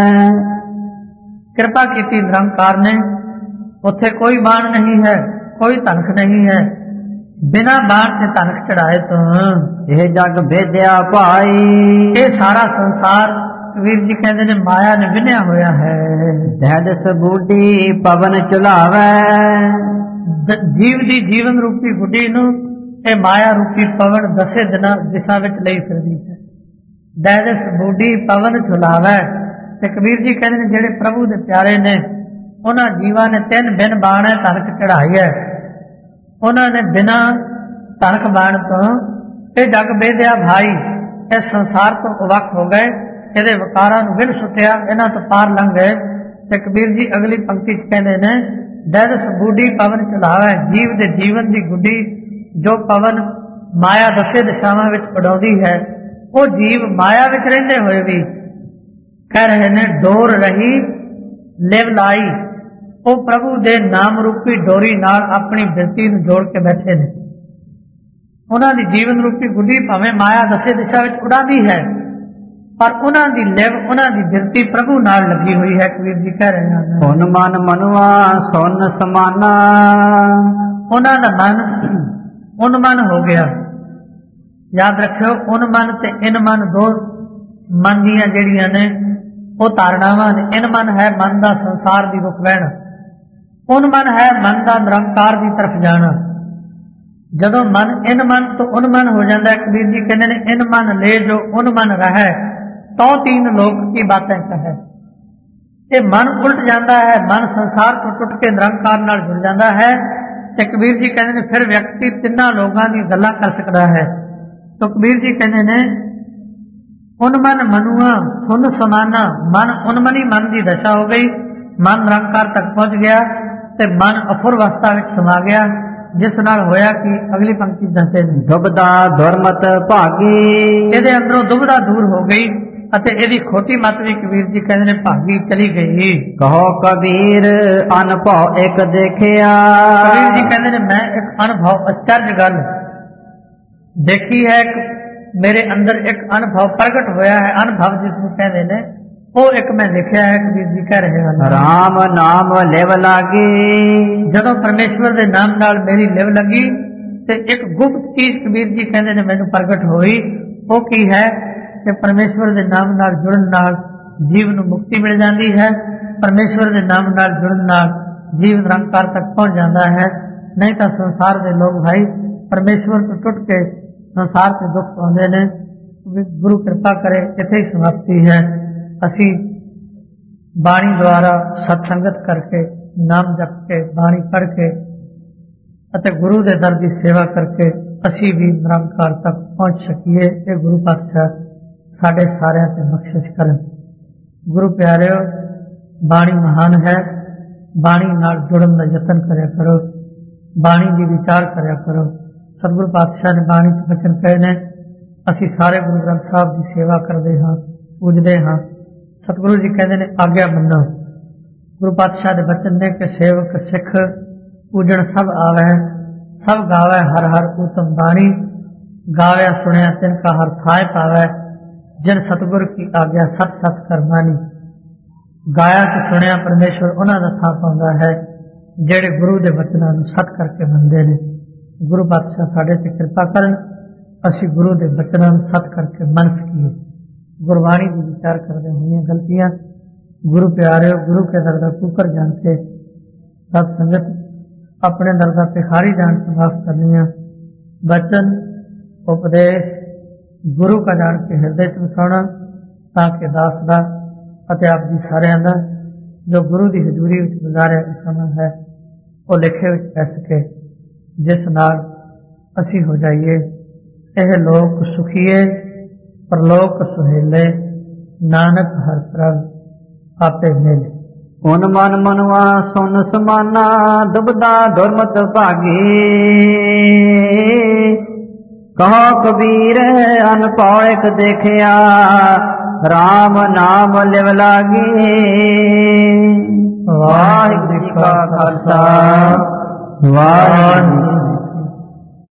कृपा की निरंकार ने, उथे कोई बाण नहीं है, कोई धनख नहीं है, बिना बाण से धनख चढ़ाए तो यह जग भेद्या भाई। ये सारा संसार कबीर जी कहते ने माया ने विन्या होया है। दहद सबूडी पवन चुलावे। जीव दी जीवन रूपी गुड्डी नूं ਇਹ ਮਾਇਆ ਰੂਪੀ ਪਵਨ ਦਸੇ ਦਿਸ਼ਾ ਵਿੱਚ ਲਈ ਫਿਰਦੀ ਹੈ। ਦੈਦਸ ਬੂਢੀ ਪਵਨ ਝੁਲਾਵੇ। ਤੇ ਕਬੀਰ ਜੀ ਕਹਿੰਦੇ ਨੇ ਜਿਹੜੇ ਪ੍ਰਭੂ ਦੇ ਪਿਆਰੇ ਨੇ ਉਹਨਾਂ ਜੀਵਾਂ ਨੇ ਤਿੰਨ ਬਿਨ ਬਾਣ ਧਨਕ ਚੜਾਈ ਹੈ। ਉਹਨਾਂ ਨੇ ਬਿਨਾਂ ਧਨਕ ਬਾਣ ਤੋਂ ਇਹ ਜਗ ਬੇਦਿਆ ਭਾਈ, ਇਸ ਸੰਸਾਰ ਤੋਂ ਵੱਖ ਹੋ ਗਏ, ਇਹਦੇ ਵਕਾਰਾਂ ਨੂੰ ਵਿਲ ਸੁੱਟਿਆ, ਇਹਨਾਂ ਤੋਂ ਪਾਰ ਲੰਘ ਗਏ। ਤੇ ਕਬੀਰ ਜੀ ਅਗਲੀ ਪੰਕਤੀ ਚ ਕਹਿੰਦੇ ਨੇ ਦੈਦਸ ਬੂਢੀ ਪਵਨ ਝੁਲਾਵੇ। ਜੀਵ ਦੇ ਜੀਵਨ ਦੀ ਗੁੱਡੀ जो पवन माया दसे दिशावां विच उड़ाउंदी है, वो जीव माया विच रहिंदे होए भी कह रहे ने डोर रही लिव लाई। वो प्रभु दे नाम रूपी डोरी नाल अपनी बिरती नूं जोड़ के बैठे ने। उन्हां दी जीवन रूपी गुड्डी भावें माया दसे दिशा विच उड़ांदी है, पर उन्हां दी लिव, उन्हां दी बिरती प्रभु नाल लगी हुई है। कबीर जी कह रहे हैं हुन मन मनुआ सुन समाना। उन्हां दा मन उन्मन हो गया। याद रखियो उन्मन ते इनमन दो मन दियां जिहड़ियां ने वो धारणावां ने। इनमन है मन दा संसार दी रुख बहना, उन्मन है मन दा निरंकार दी तरफ जाना। ਜਦੋਂ ਮਨ ਇਨ ਮਨ ਤੋਂ ਉਨ ਮਨ ਹੋ ਜਾਂਦਾ ਹੈ, ਕਬੀਰ ਜੀ ਕਹਿੰਦੇ ਨੇ ਇਨ ਮਨ ਲੈ ਜੋ ਉਨ ਮਨ ਰਹਿ ਤੋ ਤੀਨ ਲੋਕ ਕੀ ਬਾतें ਕਹੈ। ਇਹ ਮਨ ਉਲਟ ਜਾਂਦਾ ਹੈ, ਮਨ ਸੰਸਾਰ ਤੋਂ ਟੁੱਟ ਕੇ ਨਿਰੰਕਾਰ ਨਾਲ ਜੁੜ ਜਾਂਦਾ ਹੈ ਤੇ ਕਬੀਰ ਜੀ ਕਹਿੰਦੇ ਨੇ ਫਿਰ ਵਿਅਕਤੀ ਤਿੰਨਾਂ ਲੋਕਾਂ ਦੀ ਗੱਲਾਂ ਕਰ ਸਕਦਾ ਹੈ। ਤਾਂ ਕਬੀਰ ਜੀ ਕਹਿੰਦੇ ਨੇ ਉਨ ਮਨ ਮਨੁਆ ਸੁਨ ਸਮਾਨਾ, ਮਨ ਉਨਮਨੀ ਮਨ ਦੀ ਦਸ਼ਾ ਹੋ ਗਈ, ਮਨ ਨਿਰੰਕਾਰ ਤੱਕ ਪਹੁੰਚ ਗਿਆ ਤੇ ਮਨ ਅਫੁਰ ਅਵਸਥਾ ਵਿੱਚ ਸਮਾ ਗਿਆ, ਜਿਸ ਨਾਲ ਹੋਇਆ ਕਿ ਅਗਲੀ ਪੰਕਤੀ ਦੱਸਦੇ ਨੇ ਦੁਬਦਾ ਦੁਰਮਤ ਭਾਗੀ। ਇਹਦੇ ਅੰਦਰੋਂ ਦੁਬਦਾ ਦੂਰ ਹੋ ਗਈ ਅਤੇ ਇਹਦੀ ਖੋਟੀ ਮਤ ਵੀ ਕਬੀਰ ਜੀ ਕਹਿੰਦੇ ਨੇ ਭਾਗੀ ਚਲੀ ਗਈ। ਕਹੋ ਕਬੀਰ ਅਨਭਉ ਇੱਕ ਦੇਖਿਆ। ਕਬੀਰ ਜੀ ਕਹਿੰਦੇ ਨੇ ਮੈਂ ਇੱਕ ਅਨੁਭਵ ਅਚਰਜ ਗੱਲ ਦੇਖੀ ਹੈ, ਮੇਰੇ ਅੰਦਰ ਇੱਕ ਅਨੁਭਵ ਪ੍ਰਗਟ ਹੋਇਆ ਹੈ। ਅਨੁਭਵ ਜਿਸ ਨੂੰ ਕਹਿੰਦੇ ਨੇ ਉਹ ਇੱਕ ਮੈਂ ਦੇਖਿਆ ਹੈ। ਕਬੀਰ ਜੀ ਕਹਿ ਰਹੇ ਹਨ ਰਾਮ ਨਾਮ ਲਿਵ ਲਾਗੀ। ਜਦੋਂ ਪਰਮੇਸ਼ਵਰ ਦੇ ਨਾਮ ਨਾਲ ਮੇਰੀ ਲਿਵ ਲੱਗੀ ਤੇ ਇੱਕ ਗੁਪਤ ਚੀਜ਼ ਕਬੀਰ ਜੀ ਕਹਿੰਦੇ ਨੇ ਮੈਨੂੰ ਪ੍ਰਗਟ ਹੋਈ। ਉਹ ਕੀ ਹੈ ਕਿ ਪਰਮੇਸ਼ਵਰ ਦੇ ਨਾਮ ਨਾਲ ਜੁੜਨ ਨਾਲ ਜੀਵ ਨੂੰ ਮੁਕਤੀ ਮਿਲ ਜਾਂਦੀ ਹੈ। ਪਰਮੇਸ਼ਵਰ ਦੇ ਨਾਮ ਨਾਲ ਜੁੜਨ ਨਾਲ ਜੀਵ ਨਿਰੰਕਾਰ ਤੱਕ ਪਹੁੰਚ ਜਾਂਦਾ ਹੈ। ਨਹੀਂ ਤਾਂ ਸੰਸਾਰ ਦੇ ਲੋਕ ਭਾਈ ਪਰਮੇਸ਼ਵਰ ਤੋਂ ਟੁੱਟ ਕੇ ਸੰਸਾਰ ਤੇ ਦੁੱਖ ਪਾਉਂਦੇ ਨੇ। ਗੁਰੂ ਕਿਰਪਾ ਕਰੇ ਇੱਥੇ ਹੀ ਸਮਾਪਤੀ ਹੈ। ਅਸੀਂ ਬਾਣੀ ਦੁਆਰਾ ਸਤਸੰਗਤ ਕਰਕੇ ਨਾਮ ਜਪ ਕੇ ਬਾਣੀ ਪੜ੍ਹ ਕੇ ਅਤੇ ਗੁਰੂ ਦੇ ਦਰ ਦੀ ਸੇਵਾ ਕਰਕੇ ਅਸੀਂ ਵੀ ਨਿਰੰਕਾਰ ਤੱਕ ਪਹੁੰਚ ਸਕੀਏ। ਇਹ ਗੁਰੂ ਪਾਤਸ਼ਾਹ ਸਾਡੇ ਸਾਰਿਆਂ ਤੇ ਬਖਸ਼ਿਸ਼ ਕਰਨ। ਗੁਰੂ ਪਿਆਰਿਓ, ਬਾਣੀ ਮਹਾਨ ਹੈ। ਬਾਣੀ ਨਾਲ ਜੁੜਨ ਦਾ ਯਤਨ ਕਰਿਆ ਕਰੋ, ਬਾਣੀ ਦੀ ਵਿਚਾਰ ਕਰਿਆ ਕਰੋ। ਸਤਿਗੁਰੂ ਪਾਤਸ਼ਾਹ ਨੇ ਬਾਣੀ ਚ ਬਚਨ ਕਹੇ ਨੇ, ਅਸੀਂ ਸਾਰੇ ਗੁਰੂ ਗ੍ਰੰਥ ਸਾਹਿਬ ਦੀ ਸੇਵਾ ਕਰਦੇ ਹਾਂ, ਪੂਜਦੇ ਹਾਂ। ਸਤਿਗੁਰੂ ਜੀ ਕਹਿੰਦੇ ਨੇ ਆਗਿਆ ਮੰਨੋ। ਗੁਰੂ ਪਾਤਸ਼ਾਹ ਦੇ ਬਚਨ ਨੇ ਕਿ ਸੇਵਕ ਸਿੱਖ ਪੂਜਣ ਸਭ ਆਵੈ, ਸਭ ਗਾਵੈ ਹਰ ਹਰ ਊਤਮ ਬਾਣੀ, ਗਾਵਿਆ ਸੁਣਿਆ ਤਿਨ ਕਾ ਹਰ ਥਾਇ ਪਾਵੈ, ਜਿਨ ਸਤਿਗੁਰ ਕੀ ਆਗਿਆ ਸਤ ਸਤ ਕਰ ਮਾਨੀ। ਗਾਇਆ ਤੇ ਸੁਣਿਆ ਪਰਮੇਸ਼ਵਰ ਉਹਨਾਂ ਦਾ ਥਾਂ ਪਾਉਂਦਾ ਹੈ ਜਿਹੜੇ ਗੁਰੂ ਦੇ ਬਚਨਾਂ ਨੂੰ ਸਤ ਕਰਕੇ ਮੰਨਦੇ ਨੇ। ਗੁਰੂ ਪਾਤਸ਼ਾਹ ਸਾਡੇ ਤੇ ਕਿਰਪਾ ਕਰਨ, ਅਸੀਂ ਗੁਰੂ ਦੇ ਬਚਨਾਂ ਨੂੰ ਸਤ ਕਰਕੇ ਮੰਨ ਸਕੀਏ। ਗੁਰਬਾਣੀ ਦੀ ਵਿਚਾਰ ਕਰਦੇ ਹੋਈਆਂ ਗਲਤੀਆਂ ਗੁਰੂ ਪਿਆਰਿਓ, ਗੁਰੂ ਕੇ ਦਰ ਦਾ ਕੂਕਰ ਜਾਣ ਕੇ ਸਤ ਸੰਗਤ ਆਪਣੇ ਦਰ ਦਾ ਭਿਖਾਰੀ ਜਾਣ ਕੇ ਮਾਫ ਕਰਨੀਆਂ। ਬਚਨ ਉਪਦੇਸ਼ ਗੁਰੂ का ਜਾਣ ਕੇ ਹਿਰਦੇ ਚ ਵਸਾਉਣਾ, ਤਾਂ ਕਿ ਦਾਸ ਦਾ ਅਤੇ ਆਪ ਜੀ ਸਾਰਿਆਂ ਦਾ ਜੋ ਗੁਰੂ ਦੀ ਹਜ਼ੂਰੀ ਵਿੱਚ ਗੁਜ਼ਾਰਿਆ ਸਮਾਂ ਹੈ ਉਹ ਲਿਖੇ ਵਿੱਚ ਪੈ ਸਕੇ, ਜਿਸ ਨਾਲ ਅਸੀਂ ਹੋ ਜਾਈਏ ਇਹ ਲੋਕ ਸੁਖੀਏ ਪਰਲੋਕ ਸੁਹੇਲੇ, ਨਾਨਕ ਹਰ ਪ੍ਰਭ ਆਪੇ ਮਿਲੇ। ਉਨ ਮਨ ਮਨਵਾ ਸੁਨ ਸਮਾਨਾ, ਦੁਬਦਾ ਦੁਰਮਤ ਭਾਗੀ। ਕਹੋ ਕਬੀਰ ਅਨਭਉ ਇੱਕ ਦੇਖਿਆ, ਰਾਮ ਨਾਮ ਲਿਵ ਲਾਗੀ। ਵਾਹਿਗੁਰੂ ਜੀ ਕਾ ਖਾਲਸਾ, ਵਾਹਿਗੁਰੂ